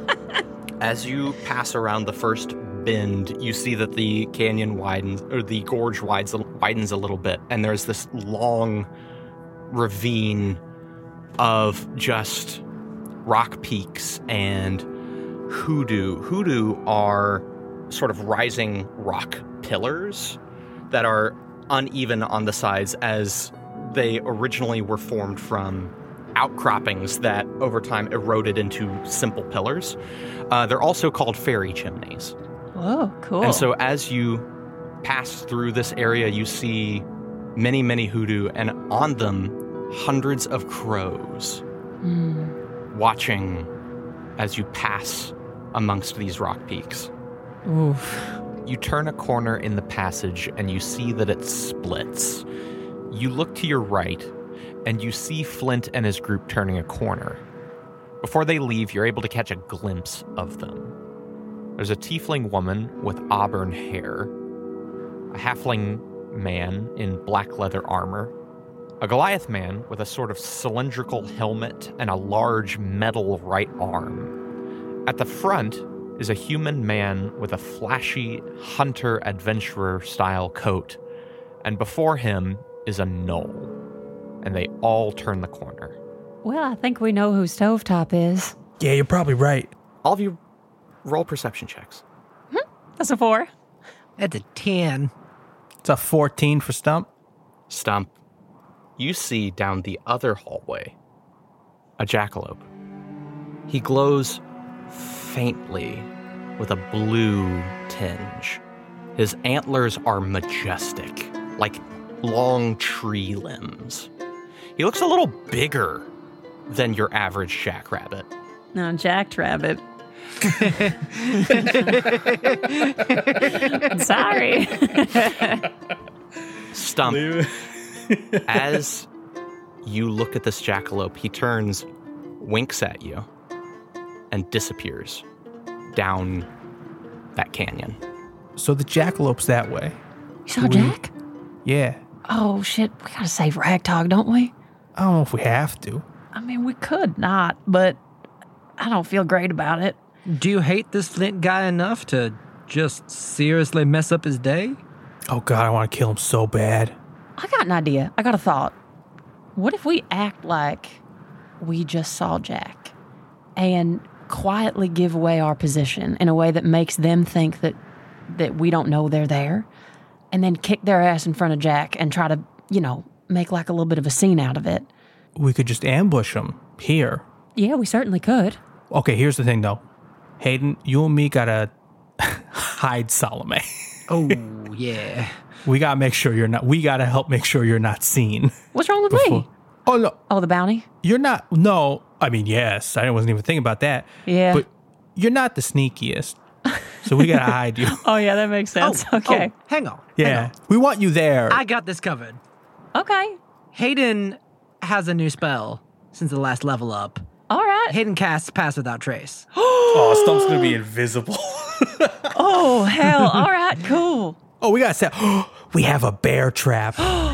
As you pass around the first bend, you see that the canyon widens, or the gorge widens a little bit, and there's this long ravine of just rock peaks and hoodoo. Hoodoo are sort of rising rock pillars that are uneven on the sides as they originally were formed from outcroppings that over time eroded into simple pillars. They're also called fairy chimneys. Whoa, cool. And so as you pass through this area, you see many, many hoodoo, and on them, hundreds of crows watching as you pass amongst these rock peaks. Oof. You turn a corner in the passage and you see that it splits. You look to your right and you see Flint and his group turning a corner. Before they leave, you're able to catch a glimpse of them. There's a tiefling woman with auburn hair, a halfling man in black leather armor, a Goliath man with a sort of cylindrical helmet and a large metal right arm. At the front is a human man with a flashy hunter-adventurer-style coat, and before him is a gnoll, and they all turn the corner. Well, I think we know who Stovetop is. Yeah, you're probably right. All of you roll perception checks. That's a 4. That's a 10. It's a 14 for Stump. Stump, you see down the other hallway a jackalope. He glows faintly with a blue tinge. His antlers are majestic, like long tree limbs. He looks a little bigger than your average jackrabbit. No, jackrabbit. Sorry. Stump, as you look at this jackalope, he turns, winks at you, and disappears down that canyon. So the jackalope's that way. You saw Jack? Yeah. Oh, shit. We gotta save Ragtag, don't we? I don't know if we have to. I mean, we could not, but I don't feel great about it. Do you hate this Flint guy enough to just seriously mess up his day? Oh, God, I want to kill him so bad. I got an idea. I got a thought. What if we act like we just saw Jack and quietly give away our position in a way that makes them think that we don't know they're there, and then kick their ass in front of Jack and try to, make like a little bit of a scene out of it? We could just ambush him here. Yeah, we certainly could. Okay, here's the thing, though. Hayden, you and me gotta hide Salome. Oh, yeah. We gotta help make sure you're not seen. What's wrong with me? Oh, no. Oh, the bounty? You're not. No. I mean, yes. I wasn't even thinking about that. Yeah. But you're not the sneakiest. So we gotta hide you. Oh, yeah, that makes sense. Okay. Hang on. Yeah. We want you there. I got this covered. Okay. Hayden has a new spell since the last level up. All right. Hayden casts Pass Without Trace. Oh, Stump's gonna be invisible. Oh, hell. All right, cool. Oh, we gotta say, we have a bear trap.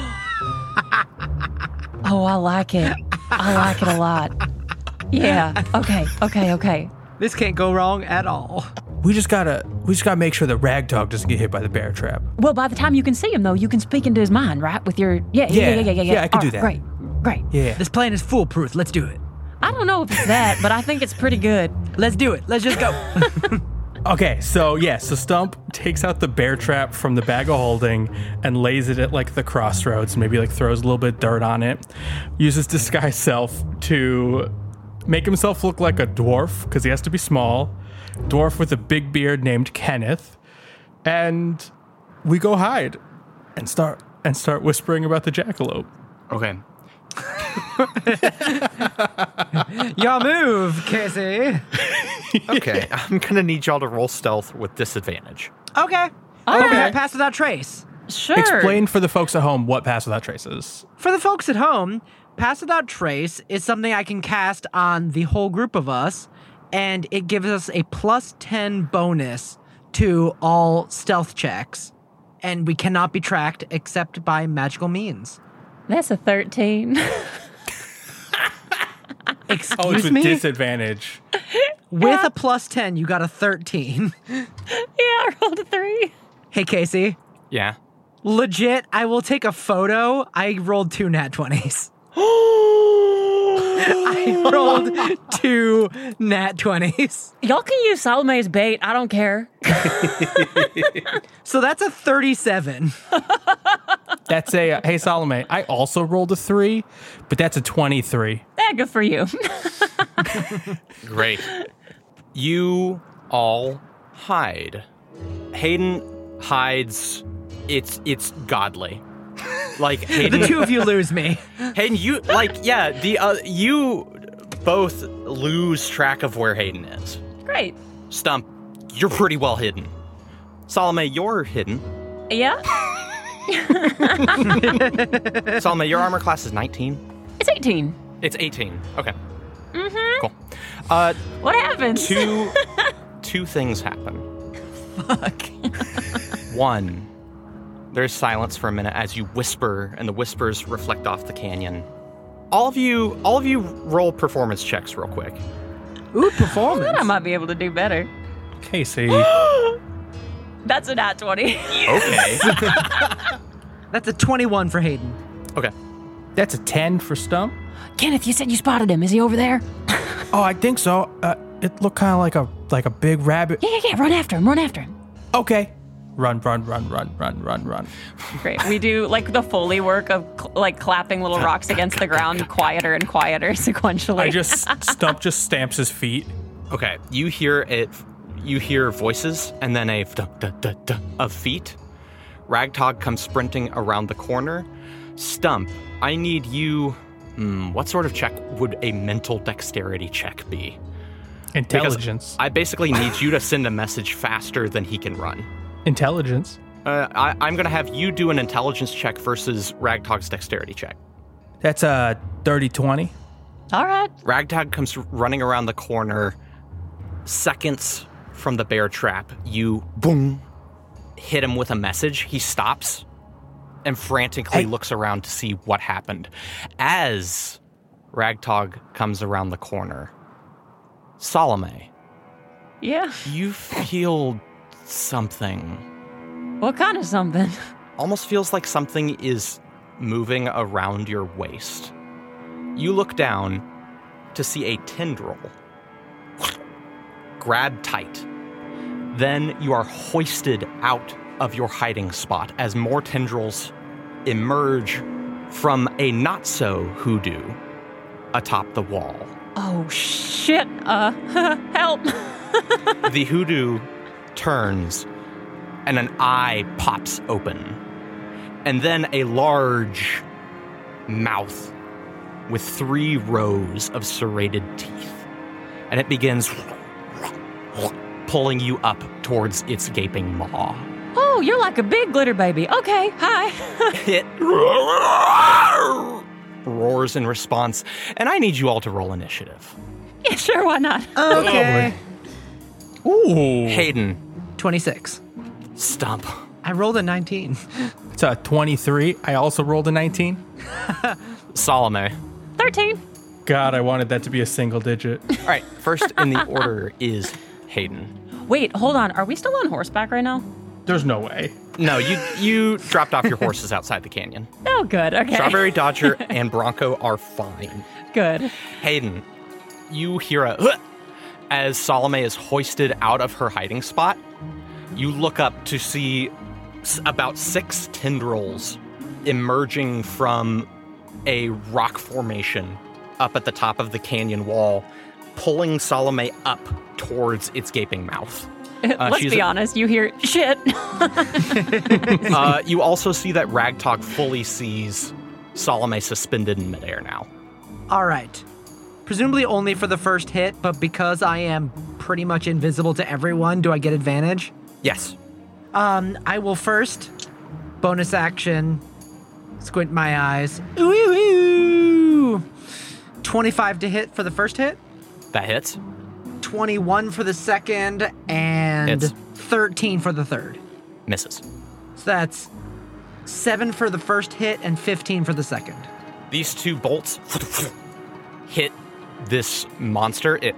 Oh, I like it. I like it a lot. Yeah. Okay. This can't go wrong at all. We just gotta make sure that Ragtag doesn't get hit by the bear trap. Well, by the time you can see him, though, you can speak into his mind, right? With your yeah. Yeah, I can do that. Great. Yeah. This plan is foolproof. Let's do it. I don't know if it's that, but I think it's pretty good. Let's do it. Let's just go. Okay, so Stump takes out the bear trap from the bag of holding and lays it at like the crossroads, maybe like throws a little bit of dirt on it, uses disguise self to make himself look like a dwarf, because he has to be small, dwarf with a big beard named Kenneth, and we go hide and start whispering about the jackalope. Okay. Your move, Casey. Okay, I'm gonna need y'all to roll stealth with disadvantage. Okay. right. Pass Without Trace. Sure. Explain for the folks at home what Pass Without Trace is. For the folks at home, Pass Without Trace is something I can cast on the whole group of us, and it gives us a +10 bonus to all stealth checks, and we cannot be tracked except by magical means. That's a 13. Excuse Oh, it's with me? disadvantage. With a +10, you got a 13. Yeah, I rolled a 3. Hey, Casey. Yeah. Legit, I will take a photo. I rolled 2 nat 20s. I rolled 2 nat 20s. Y'all can use Salome as bait. I don't care. So that's a 37. That's a, hey Salome, I also rolled a 3, but that's a 23. Yeah, good for you. Great. You all hide. Hayden hides. It's godly. Like Hayden. The two of you lose me. Hayden, you you both lose track of where Hayden is. Great. Stump, you're pretty well hidden. Salome, you're hidden. Yeah? Salome, your armor class is 19. It's 18. It's 18. Okay. Mm-hmm. Cool. What happens? Two things happen. Fuck. One, there's silence for a minute as you whisper, and the whispers reflect off the canyon. All of you roll performance checks real quick. Ooh, performance. Then I might be able to do better. Casey. That's a nat 20. Okay. That's a 21 for Hayden. Okay. That's a 10 for Stump. Kenneth, you said you spotted him. Is he over there? Oh, I think so. It looked kind of like a big rabbit. Yeah. Run after him. Okay. Run. Great. We do like the Foley work of like clapping little rocks against the ground quieter and quieter sequentially. Stump just stamps his feet. Okay. You hear it. you hear voices and then a of feet. Ragtag comes sprinting around the corner. Stump, I need you... what sort of check would a mental dexterity check be? Intelligence. Because I basically need you to send a message faster than he can run. Intelligence. I'm going to have you do an intelligence check versus Ragtag's dexterity check. That's a 30-20. All right. Ragtag comes running around the corner. Seconds from the bear trap, you, boom, hit him with a message. He stops and frantically looks around to see what happened. As Ragtag comes around the corner, Salome. Yeah. You feel something. What kind of something? Almost feels like something is moving around your waist. You look down to see a tendril grab tight. Then you are hoisted out of your hiding spot as more tendrils emerge from a not-so-hoodoo atop the wall. Oh, shit. Help. The hoodoo turns and an eye pops open. And then a large mouth with 3 rows of serrated teeth. And it begins pulling you up towards its gaping maw. Oh, you're like a big glitter baby. Okay, hi. It roars in response, and I need you all to roll initiative. Yeah, sure, why not? Okay. Ooh. Hayden, 26. Stump. I rolled a 19. It's a 23. I also rolled a 19. Salome. 13. God, I wanted that to be a single digit. All right, first in the order is Hayden. Wait, hold on. Are we still on horseback right now? There's no way. No, you dropped off your horses outside the canyon. Oh, good. Okay. Strawberry Dodger and Bronco are fine. Good. Hayden, you hear a as Salome is hoisted out of her hiding spot. You look up to see about 6 tendrils emerging from a rock formation up at the top of the canyon wall, pulling Salome up towards its gaping mouth. Let's be honest, you hear shit. You also see that Ragtag fully sees Salome suspended in midair now. All right. Presumably only for the first hit, but because I am pretty much invisible to everyone, do I get advantage? Yes. I will first bonus action squint my eyes. Ooh, ooh, ooh. 25 to hit for the first hit. That hits. 21 for the second, and Hits. 13 for the third. Misses. So that's 7 for the first hit and 15 for the second. These 2 bolts hit this monster. It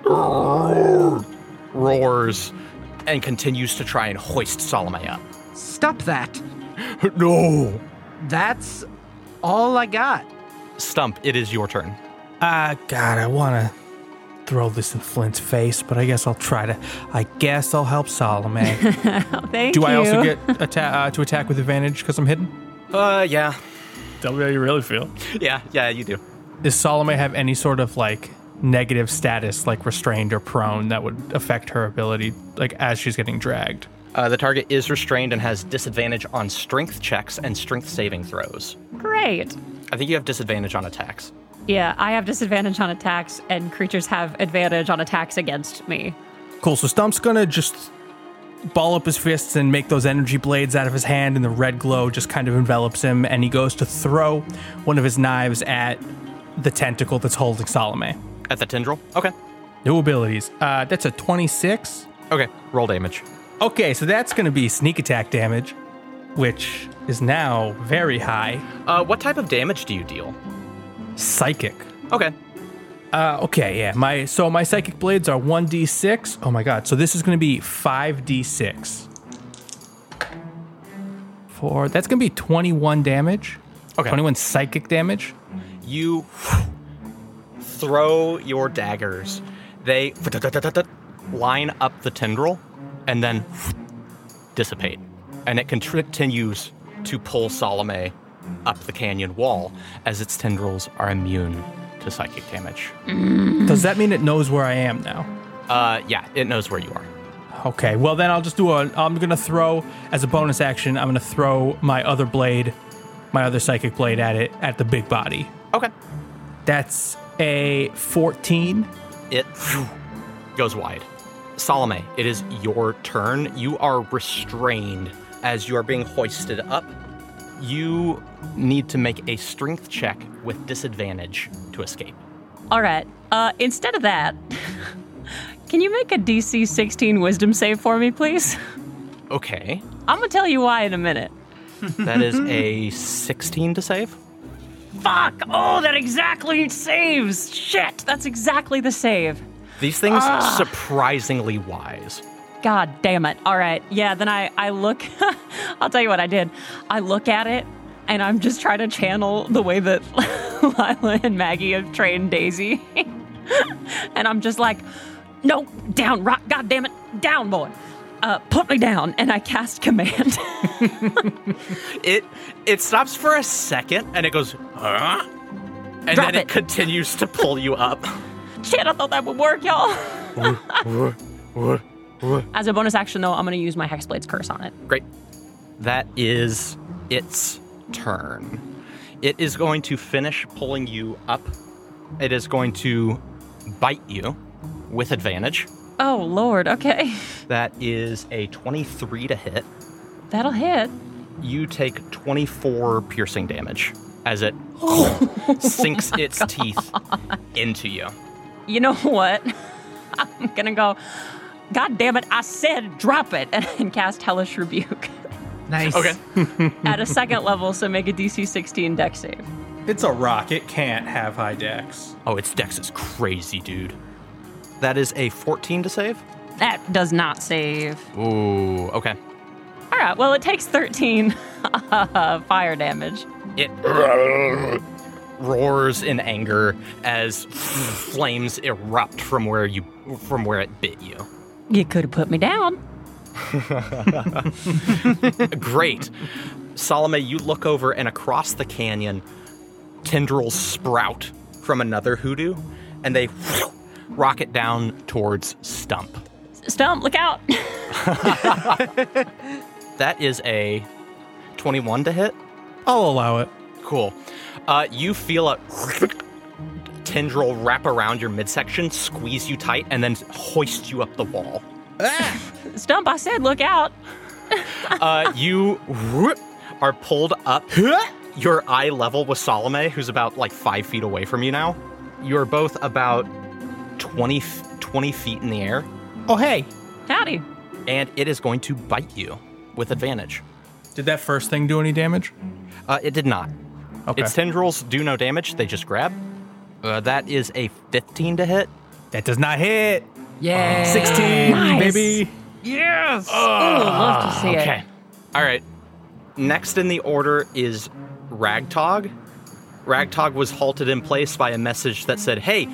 roars and continues to try and hoist Salome up. Stop that. No. That's all I got. Stump, it is your turn. God, I want to throw this in Flint's face, but I guess I'll help Salome. Thank Do you. I also get to attack with advantage because I'm hidden? Yeah. Tell me how you really feel. Yeah, you do. Does Salome have any sort of like negative status, like restrained or prone, that would affect her ability, like as she's getting dragged? The target is restrained and has disadvantage on strength checks and strength saving throws. Great. I think you have disadvantage on attacks. Yeah, I have disadvantage on attacks, and creatures have advantage on attacks against me. Cool, so Stump's gonna just ball up his fists and make those energy blades out of his hand, and the red glow just kind of envelops him, and he goes to throw one of his knives at the tentacle that's holding Salome. At the tendril? Okay. New abilities. That's a 26. Okay, roll damage. Okay, so that's gonna be sneak attack damage, which is now very high. What type of damage do you deal? Psychic. Okay. Okay, yeah. My psychic blades are 1d6. Oh my god. So this is going to be 5d6. That's going to be 21 damage. Okay. 21 psychic damage. You throw your daggers. They line up the tendril and then dissipate. And it continues to pull Salome up the canyon wall as its tendrils are immune to psychic damage. Does that mean it knows where I am now? Yeah, it knows where you are. Okay, well then I'll just I'm gonna throw, as a bonus action, I'm gonna throw my other psychic blade at the big body. Okay. That's a 14. It goes wide. Salome, it is your turn. You are restrained as you are being hoisted up. You need to make a strength check with disadvantage to escape. All right. Instead of that, can you make a DC 16 wisdom save for me, please? Okay. I'm going to tell you why in a minute. That is a 16 to save. Fuck! Oh, that exactly saves! Shit, that's exactly the save. These things surprisingly wise. God damn it. All right. Yeah, then I look. I'll tell you what I did. I look at it, and I'm just trying to channel the way that Lila and Maggie have trained Daisy. And I'm just like, no, down, rock, God damn it, down, boy. Put me down, and I cast command. It stops for a second, and it goes, huh? And Drop then it. it continues to pull you up. Shit, I thought that would work, y'all. As a bonus action, though, I'm going to use my Hexblade's Curse on it. Great. That is its turn. It is going to finish pulling you up. It is going to bite you with advantage. Oh, Lord, okay. That is a 23 to hit. That'll hit. You take 24 piercing damage as it sinks its teeth into you. You know what? I'm going to go, God damn it, I said drop it, and cast Hellish Rebuke. Nice. Okay. At a second level, so make a DC 16 dex save. It's a rock. It can't have high dex. Oh, its dex is crazy, dude. That is a 14 to save? That does not save. Ooh, okay. All right, well, it takes 13 fire damage. It roars in anger as flames erupt from where it bit you. You could have put me down. Great. Salome, you look over, and across the canyon, tendrils sprout from another hoodoo, and they rocket down towards Stump. Stump, look out. That is a 21 to hit. I'll allow it. Cool. You feel a tendril wrap around your midsection, squeeze you tight, and then hoist you up the wall. Stump, I said look out. You are pulled up. You're eye level with Salome, who's about 5 feet away from you now. You're both about 20 feet in the air. Oh, hey. Howdy. And it is going to bite you with advantage. Did that first thing do any damage? It did not. Okay. Its tendrils do no damage. They just grab. That is a 15 to hit. That does not hit. Yeah. 16, Nice. baby. Yes. Love to see it. Okay. All right. Next in the order is Ragtog. Ragtog was halted in place by a message that said, hey,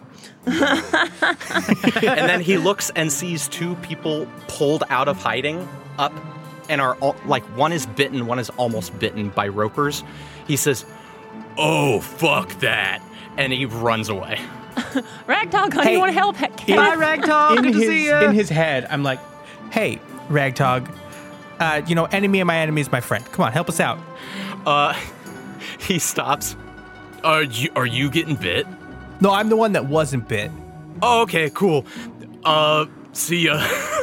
and then he looks and sees two people pulled out of hiding up and are one is bitten, one is almost bitten by ropers. He says, oh, fuck that. And he runs away. Ragtog, honey, Hey. you want to help? Bye, Ragtog. Good to see you. In his head, I'm like, hey, Ragtog, enemy of my enemy is my friend. Come on, help us out. He stops. Are you getting bit? No, I'm the one that wasn't bit. Oh, okay, cool. See ya.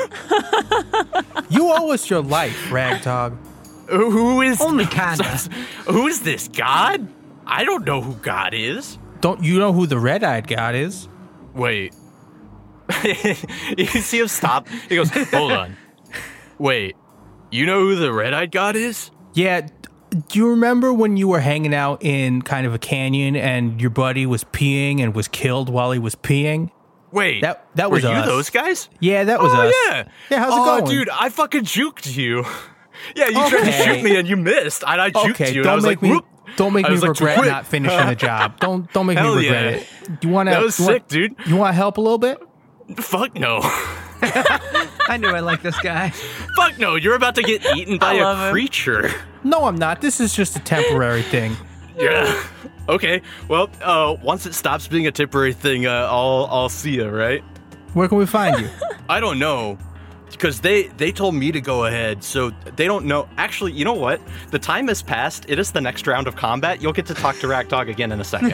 You owe us your life, Ragtog. Who is Only kinda. Who is this? God? I don't know who God is. Don't you know who the red-eyed god is? Wait. You see him stop. He goes, hold on. Wait. You know who the red-eyed God is? Yeah. Do you remember when you were hanging out in kind of a canyon and your buddy was peeing and was killed while he was peeing? Wait. That was were you us. those guys? Yeah, that was us. Yeah. Yeah, how's it going? Dude, I fucking juked you. Yeah, you tried to Okay. shoot me and you missed. And I juked Okay, you. And I was like, whoop. don't make I me was like, regret "Quit." not finishing the job. Don't make me Hell regret yeah. it. You want to? That was sick, dude. You want to help a little bit? Fuck no. I knew I liked this guy. Fuck no. You're about to get eaten by love a him. creature. No, I'm not. This is just a temporary thing. Yeah. Okay. Well, once it stops being a temporary thing, I'll see you, right? Where can we find you? I don't know. Because they told me to go ahead, so they don't know. Actually, you know what? The time has passed. It is the next round of combat. You'll get to talk to Rakdog again in a second.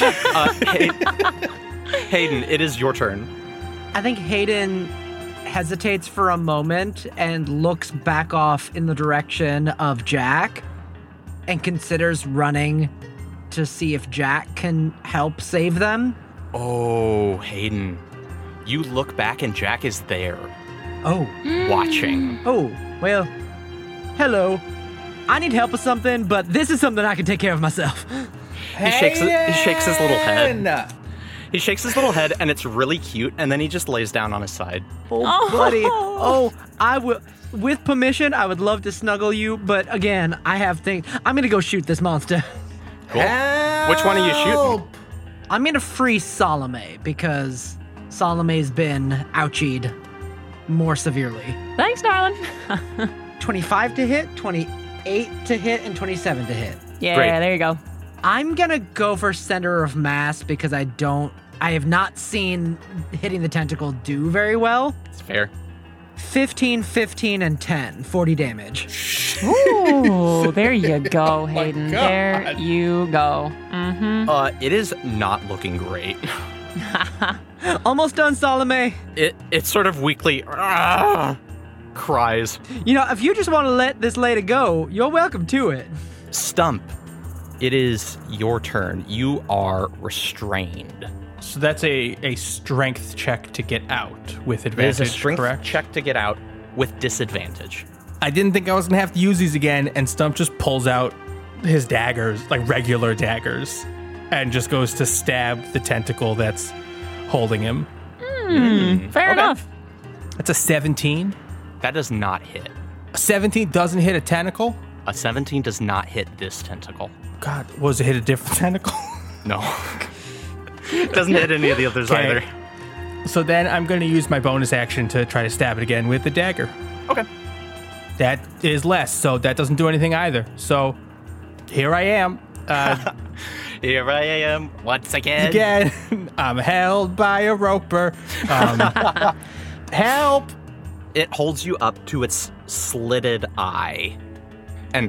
Hayden, it is your turn. I think Hayden hesitates for a moment and looks back off in the direction of Jack and considers running to see if Jack can help save them. Oh, Hayden. You look back and Jack is there. Oh. Watching. Oh, well, hello. I need help with something, but this is something I can take care of myself. He shakes his little head. He shakes his little head, and it's really cute, and then he just lays down on his side. Oh, buddy. Oh, I will. With permission, I would love to snuggle you, but again, I have things. I'm going to go shoot this monster. Cool. Which one are you shooting? I'm going to free Salome because Salome's been ouchied more severely. Thanks, darling. 25 to hit, 28 to hit, and 27 to hit. Yeah, Great. there you go. I'm going to go for center of mass because I have not seen hitting the tentacle do very well. It's fair. 15, 15, and 10, 40 damage. Ooh, there you go, Hayden. There you go. Mm-hmm. It is not looking great. Almost done, Salome. It sort of weakly cries. You know, if you just want to let this lady go, you're welcome to it. Stump, it is your turn. You are restrained. So that's a strength check to get out with It advantage, is a strength correct? check to get out with disadvantage. I didn't think I was going to have to use these again, and Stump just pulls out his daggers, like regular daggers, and just goes to stab the tentacle that's holding him. Fair enough. That's a 17. That does not hit. A 17 doesn't hit a tentacle? A 17 does not hit this tentacle. God, was it hit a different tentacle? No. Doesn't hit any of the others either. So then I'm going to use my bonus action to try to stab it again with the dagger. Okay. That is less, so that doesn't do anything either. So here I am. Here I am once again. Again, I'm held by a roper. Help! It holds you up to its slitted eye. And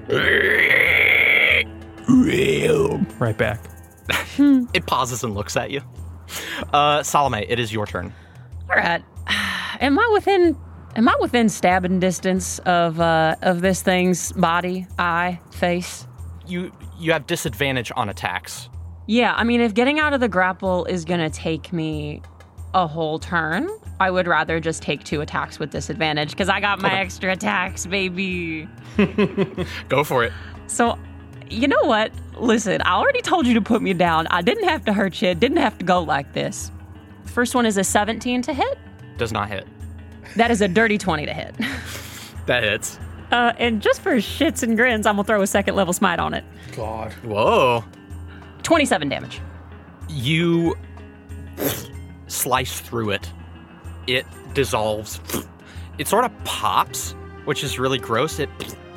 Right back. it pauses and looks at you. Salome, it is your turn. All right. Am I within stabbing distance of this thing's body, eye, face? You have disadvantage on attacks. Yeah, I mean, if getting out of the grapple is gonna take me a whole turn, I would rather just take 2 attacks with disadvantage because I got my extra attacks, baby. Go for it. So, you know what? Listen, I already told you to put me down. I didn't have to hurt you. It didn't have to go like this. First one is a 17 to hit. Does not hit. That is a dirty 20 to hit. That hits. And just for shits and grins, I'm gonna throw a 2nd level smite on it. God. Whoa. 27 damage. You slice through it. It dissolves. It sort of pops, which is really gross. It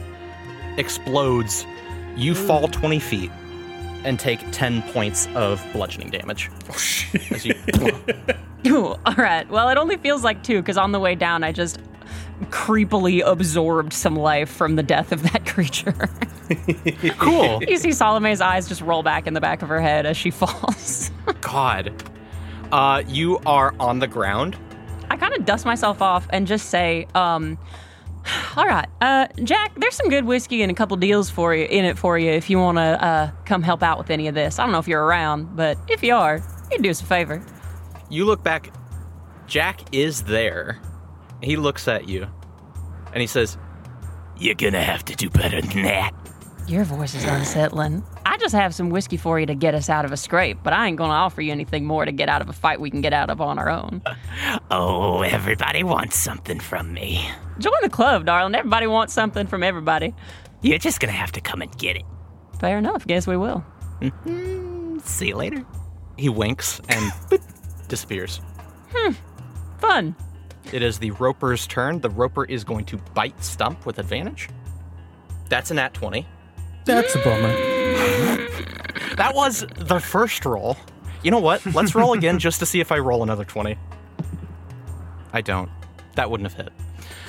explodes. You fall 20 feet and take 10 points of bludgeoning damage. Oh, shit. As you Ooh, all right. Well, it only feels like 2 because on the way down, I just creepily absorbed some life from the death of that creature. Cool. You see Salome's eyes just roll back in the back of her head as she falls. God. You are on the ground. I kind of dust myself off and just say, all right, Jack, there's some good whiskey and a couple deals for you if you want to come help out with any of this. I don't know if you're around, but if you are, you can do us a favor. You look back. Jack is there. He looks at you, and he says, "You're gonna have to do better than that." Your voice is unsettling. I just have some whiskey for you to get us out of a scrape, but I ain't gonna offer you anything more to get out of a fight we can get out of on our own. Oh, everybody wants something from me. Join the club, darling. Everybody wants something from everybody. You're just gonna have to come and get it. Fair enough. Guess we will. See you later. He winks and disappears. Fun. It is the Roper's turn. The Roper is going to bite Stump with advantage. That's a nat 20. That's a bummer. That was the first roll. You know what? Let's roll again just to see if I roll another 20. I don't. That wouldn't have hit.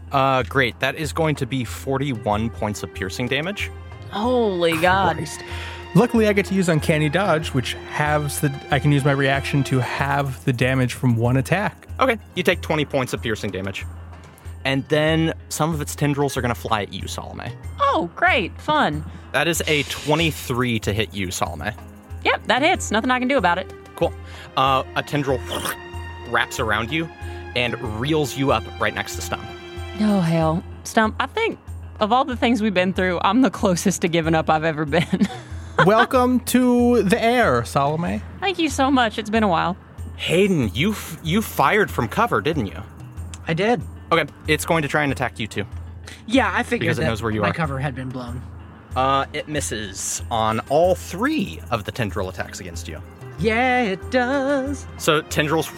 Great. That is going to be 41 points of piercing damage. Holy God. Christ. Luckily, I get to use Uncanny Dodge, which I can use my reaction to halve the damage from one attack. Okay, you take 20 points of piercing damage. And then some of its tendrils are going to fly at you, Salome. Oh, great. Fun. That is a 23 to hit you, Salome. Yep, that hits. Nothing I can do about it. Cool. A tendril wraps around you and reels you up right next to Stump. Oh, hell. Stump, I think of all the things we've been through, I'm the closest to giving up I've ever been. Welcome to the air, Salome. Thank you so much. It's been a while. Hayden, you fired from cover, didn't you? I did. Okay, it's going to try and attack you too. Yeah, I figured Because it that knows where you my are. cover had been blown. It misses on all 3 of the tendril attacks against you. Yeah, it does. So tendrils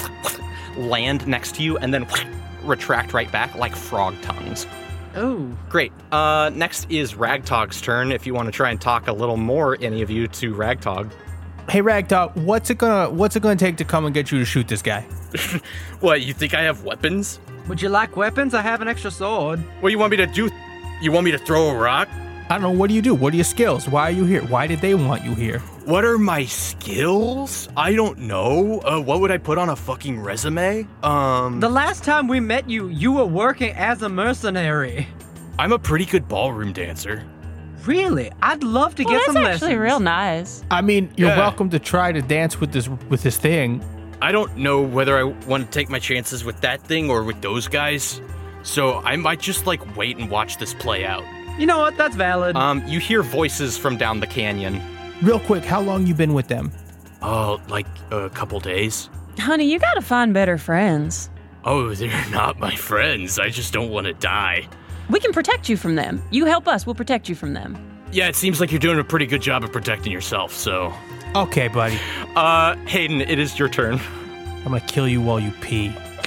land next to you and then retract right back like frog tongues. Oh. Great. Next is Ragtog's turn. If you want to try and talk a little more, any of you, to Ragtog. Hey, Ragtog, what's it gonna take to come and get you to shoot this guy? What, you think I have weapons? Would you like weapons? I have an extra sword. What do you want me to do? You want me to throw a rock? I don't know. What do you do? What are your skills? Why are you here? Why did they want you here? What are my skills? I don't know. What would I put on a fucking resume? The last time we met you, you were working as a mercenary. I'm a pretty good ballroom dancer. Really? I'd love to Well, get some that's lessons. actually real nice. I mean, you're Yeah. welcome to try to dance with this thing. I don't know whether I want to take my chances with that thing or with those guys. So I might just wait and watch this play out. You know what? That's valid. You hear voices from down the canyon. Real quick, how long you been with them? Oh, like a couple days. Honey, you gotta find better friends. Oh, they're not my friends. I just don't want to die. We can protect you from them. You help us, we'll protect you from them. Yeah, it seems like you're doing a pretty good job of protecting yourself, so. Okay, buddy. Hayden, it is your turn. I'm gonna kill you while you pee.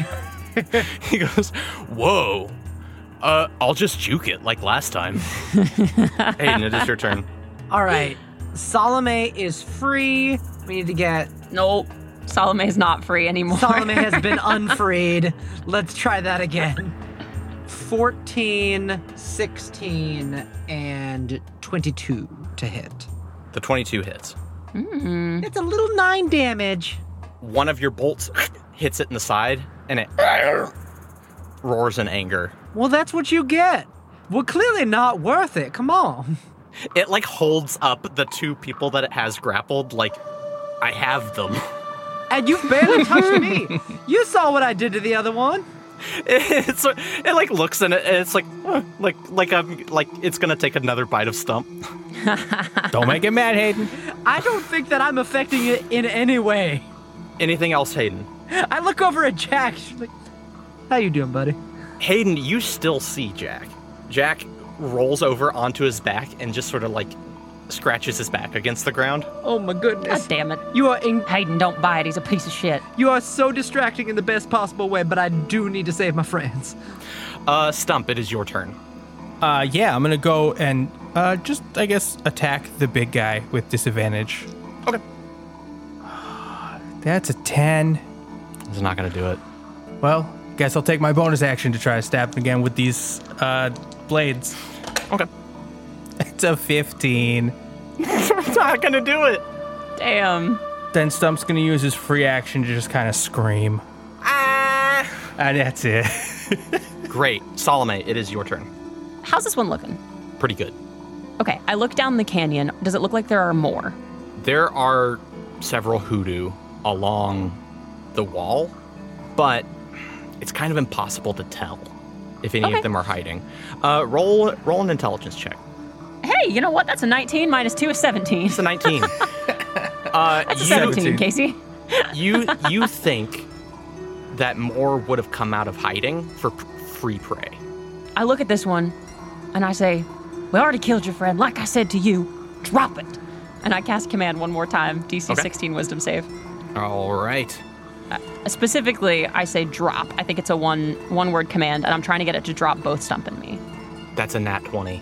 He goes, whoa. I'll just juke it like last time. Hayden, it is your turn. All right. Salome is free. We need to get... Nope. Salome's not free anymore. Salome has been unfreed. Let's try that again. 14, 16, and 22 to hit. The 22 hits. It's a little 9 damage. One of your bolts hits it in the side, and it roars in anger. Well, that's what you get. Well, clearly not worth it. Come on. It holds up the 2 people that it has grappled, I have them. And you've barely touched me. You saw what I did to the other one. It looks in it, and it's it's gonna take another bite of Stump. Don't make it mad, Hayden. I don't think that I'm affecting it in any way. Anything else, Hayden? I look over at Jack. She's like, how you doing, buddy? Hayden, you still see Jack. Jack rolls over onto his back and just sort of scratches his back against the ground. Oh my goodness. God damn it. You are Hayden, don't buy it. He's a piece of shit. You are so distracting in the best possible way, but I do need to save my friends. Stump, it is your turn. Yeah, I'm gonna go and just, I guess, attack the big guy with disadvantage. Okay. That's a 10. It's not gonna do it. Well, guess I'll take my bonus action to try to stab him again with these blades. Okay. It's a 15. It's not gonna do it. Damn. Then Stump's gonna use his free action to just kind of scream. Ah! And that's it. Great. Salome, it is your turn. How's this one looking? Pretty good. Okay, I look down the canyon. Does it look like there are more? There are several hoodoo along the wall, but it's kind of impossible to tell if any Okay. of them are hiding. Roll an intelligence check. Hey, you know what? That's a 19 minus 2 is 17. It's a 19. That's a 17, Casey. You think that more would have come out of hiding for free prey. I look at this one and I say, we already killed your friend. Like I said to you, drop it. And I cast command one more time, DC Okay. 16 wisdom save. All right. Specifically, I say drop. I think it's a one word command, and I'm trying to get it to drop both Stump and me. That's a nat 20.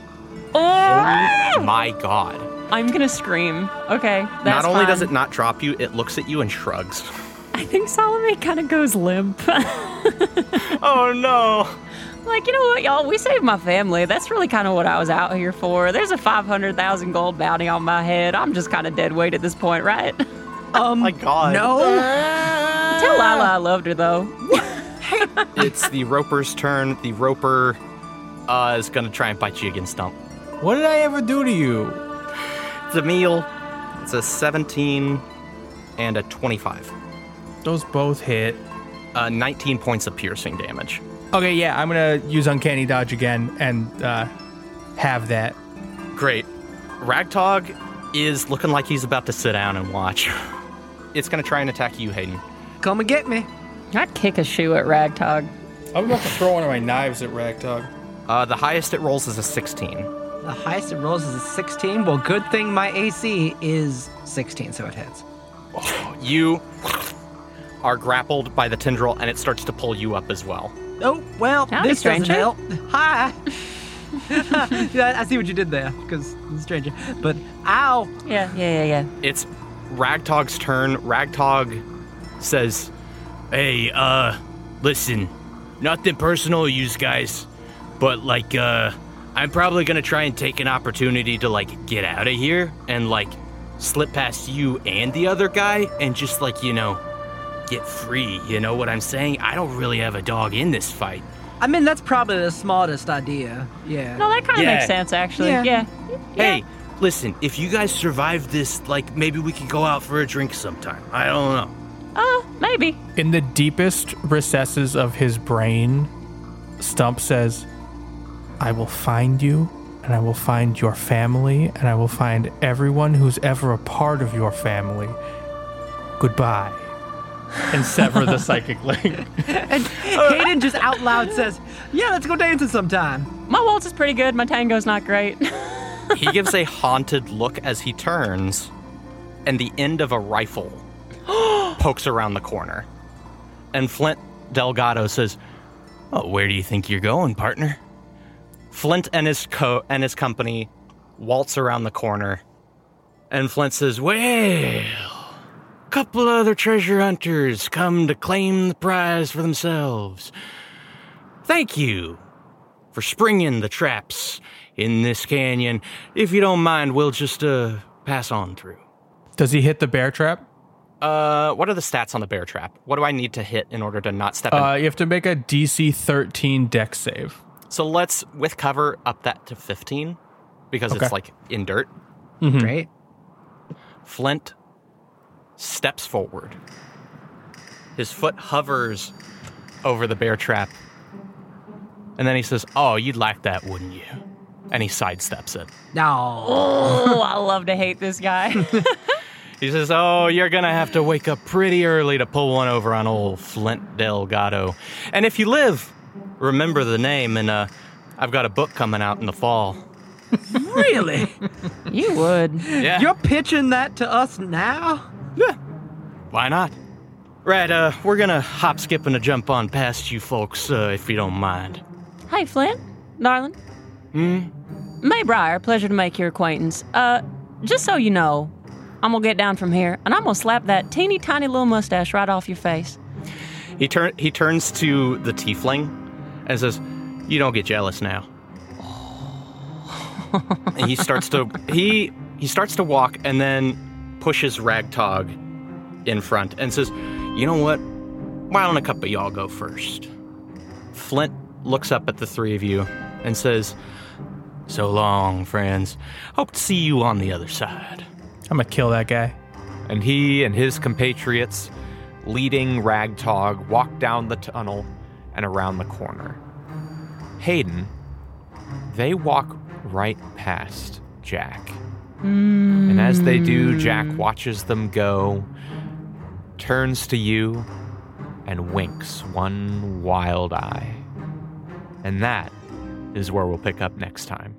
Oh! My God. I'm gonna scream. Okay, that's Not only fine. does it not drop you, it looks at you and shrugs. I think Salome kind of goes limp. Oh no. Like, you know what, y'all? We saved my family. That's really kind of what I was out here for. There's a 500,000 gold bounty on my head. I'm just kind of dead weight at this point, right? My God. No. Tell Lila I loved her, though. It's the Roper's turn. The Roper is going to try and bite you again, Stump. What did I ever do to you? It's a meal. It's a 17 and a 25. Those both hit. 19 points of piercing damage. Okay, yeah, I'm going to use Uncanny Dodge again and have that. Great. Ragtog is looking like he's about to sit down and watch. It's going to try and attack you, Hayden. Come and get me. I'd kick a shoe at Ragtog. I'm about to throw one of my knives at Ragtog. The highest it rolls is a 16. The highest it rolls is a 16. Well, good thing my AC is 16, so it hits. You are grappled by the tendril, and it starts to pull you up as well. Oh, well, Howdy, this doesn't stranger. help. Hi. Yeah, I see what you did there, because it's a stranger. But, ow. Yeah. It's Ragtog's turn. Ragtog says, Hey, listen, nothing personal, yous guys, but, like, I'm probably gonna try and take an opportunity to, like, get out of here and, like, slip past you and the other guy and just, like, you know, get free, you know what I'm saying? I don't really have a dog in this fight. I mean, that's probably the smartest idea. Yeah. No, that kind of Yeah. makes sense, actually. Yeah. Yeah. Hey, listen, if you guys survive this, like, maybe we can go out for a drink sometime. I don't know. Maybe. In the deepest recesses of his brain, Stump says, I will find you, and I will find your family, and I will find everyone who's ever a part of your family. Goodbye. And sever the psychic link. And Hayden just out loud says, yeah, let's go dancing sometime. My waltz is pretty good. My tango's not great. he gives a haunted look as he turns, and the end of a rifle pokes around the corner. And Flint Delgado says, Oh, where do you think you're going, partner? Flint and his company waltz around the corner, and Flint says, Well, couple other treasure hunters come to claim the prize for themselves. Thank you for springing the traps in this canyon. If you don't mind, we'll just pass on through. Does he hit the bear trap? what are the stats on the bear trap? What do I need to hit in order to not step in? You have to make a DC 13 dex save. So let's, with cover, up that to 15, because Okay. it's like in dirt. Mhm. Great. Flint steps forward. His foot hovers over the bear trap. And then he says, "Oh, you'd like that, wouldn't you?" And he sidesteps it. No. Oh, I love to hate this guy. He says, "Oh, you're going to have to wake up pretty early to pull one over on old Flint Delgado. And if you live, remember the name, and I've got a book coming out in the fall." Really? You would. Yeah. You're pitching that to us now? Yeah. Why not? Right, we're going to hop, skip, and a jump on past you folks, if you don't mind. Hey, Flint, darling. Maybriar, pleasure to make your acquaintance. Just so you know, I'm gonna get down from here, and I'm gonna slap that teeny tiny little mustache right off your face. He turns to the tiefling and says, "You don't get jealous now." And he starts to walk, and then pushes Ragtog in front and says, "You know what? Why don't a couple of y'all go first?" Flint looks up at the three of you and says, "So long, friends. Hope to see you on the other side." I'm gonna kill that guy. And he and his compatriots, leading Ragtog, walk down the tunnel and around the corner. Hayden, they walk right past Jack. And as they do, Jack watches them go, turns to you, and winks one wild eye. And that is where we'll pick up next time.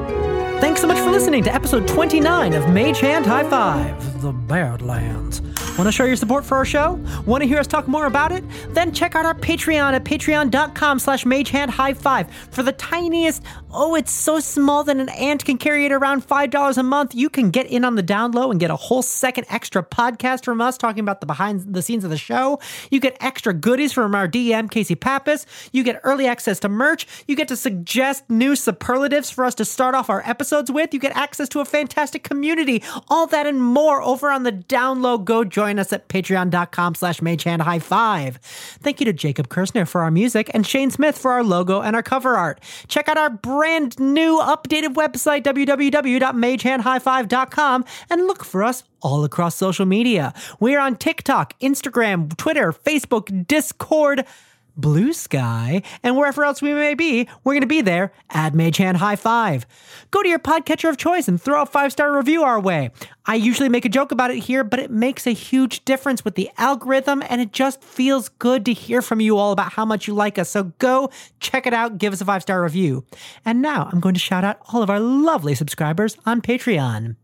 Thanks so much for listening to episode 29 of Mage Hand High Five, The Badlands. Want to show your support for our show? Want to hear us talk more about it? Then check out our Patreon at patreon.com/magehandhighfive. For the tiniest, it's so small that an ant can carry it around $5 a month, you can get in on the down low and get a whole second extra podcast from us talking about the behind the scenes of the show. You get extra goodies from our DM, Casey Pappas. You get early access to merch. You get to suggest new superlatives for us to start off our episodes with. You get access to a fantastic community. All that and more over on the down low. Go join us at patreon.com/magehandhighfive. Thank you to Jacob Kirsner for our music and Shane Smith for our logo and our cover art. Check out our brand new updated website, www.magehandhighfive.com, and look for us all across social media. We're on TikTok, Instagram, Twitter, Facebook, Discord, Blue Sky, and wherever else we may be, we're going to be there at Mage Hand High Five. Go to your podcatcher of choice and throw a 5-star review our way. I usually make a joke about it here, but it makes a huge difference with the algorithm, and it just feels good to hear from you all about how much you like us. So go check it out, give us a 5-star review. And now I'm going to shout out all of our lovely subscribers on Patreon.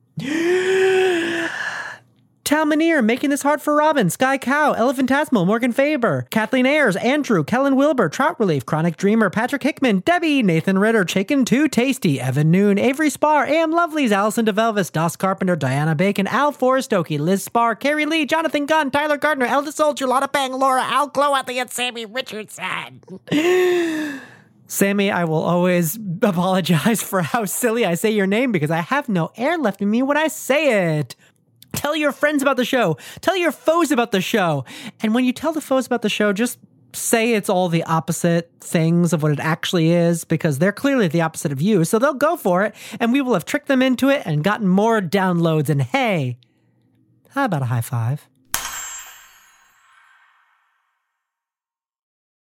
Talmaneer, Making This Hard for Robin, Sky Cow, Elephantasmal, Morgan Faber, Kathleen Ayers, Andrew, Kellen Wilbur, Trout Relief, Chronic Dreamer, Patrick Hickman, Debbie, Nathan Ritter, Chicken Too Tasty, Evan Noon, Avery Spar, AM Lovelies, Allison DeVelvis, Doss Carpenter, Diana Bacon, Al Forrestoke, Liz Spar, Carrie Lee, Jonathan Gunn, Tyler Gardner, Elda Soldier, Lotta Bang, Laura, Al Cloathy, and Sammy Richardson. Sammy, I will always apologize for how silly I say your name because I have no air left in me when I say it. Tell your friends about the show. Tell your foes about the show. And when you tell the foes about the show, just say it's all the opposite things of what it actually is, because they're clearly the opposite of you. So they'll go for it, and we will have tricked them into it and gotten more downloads. And hey, how about a high five?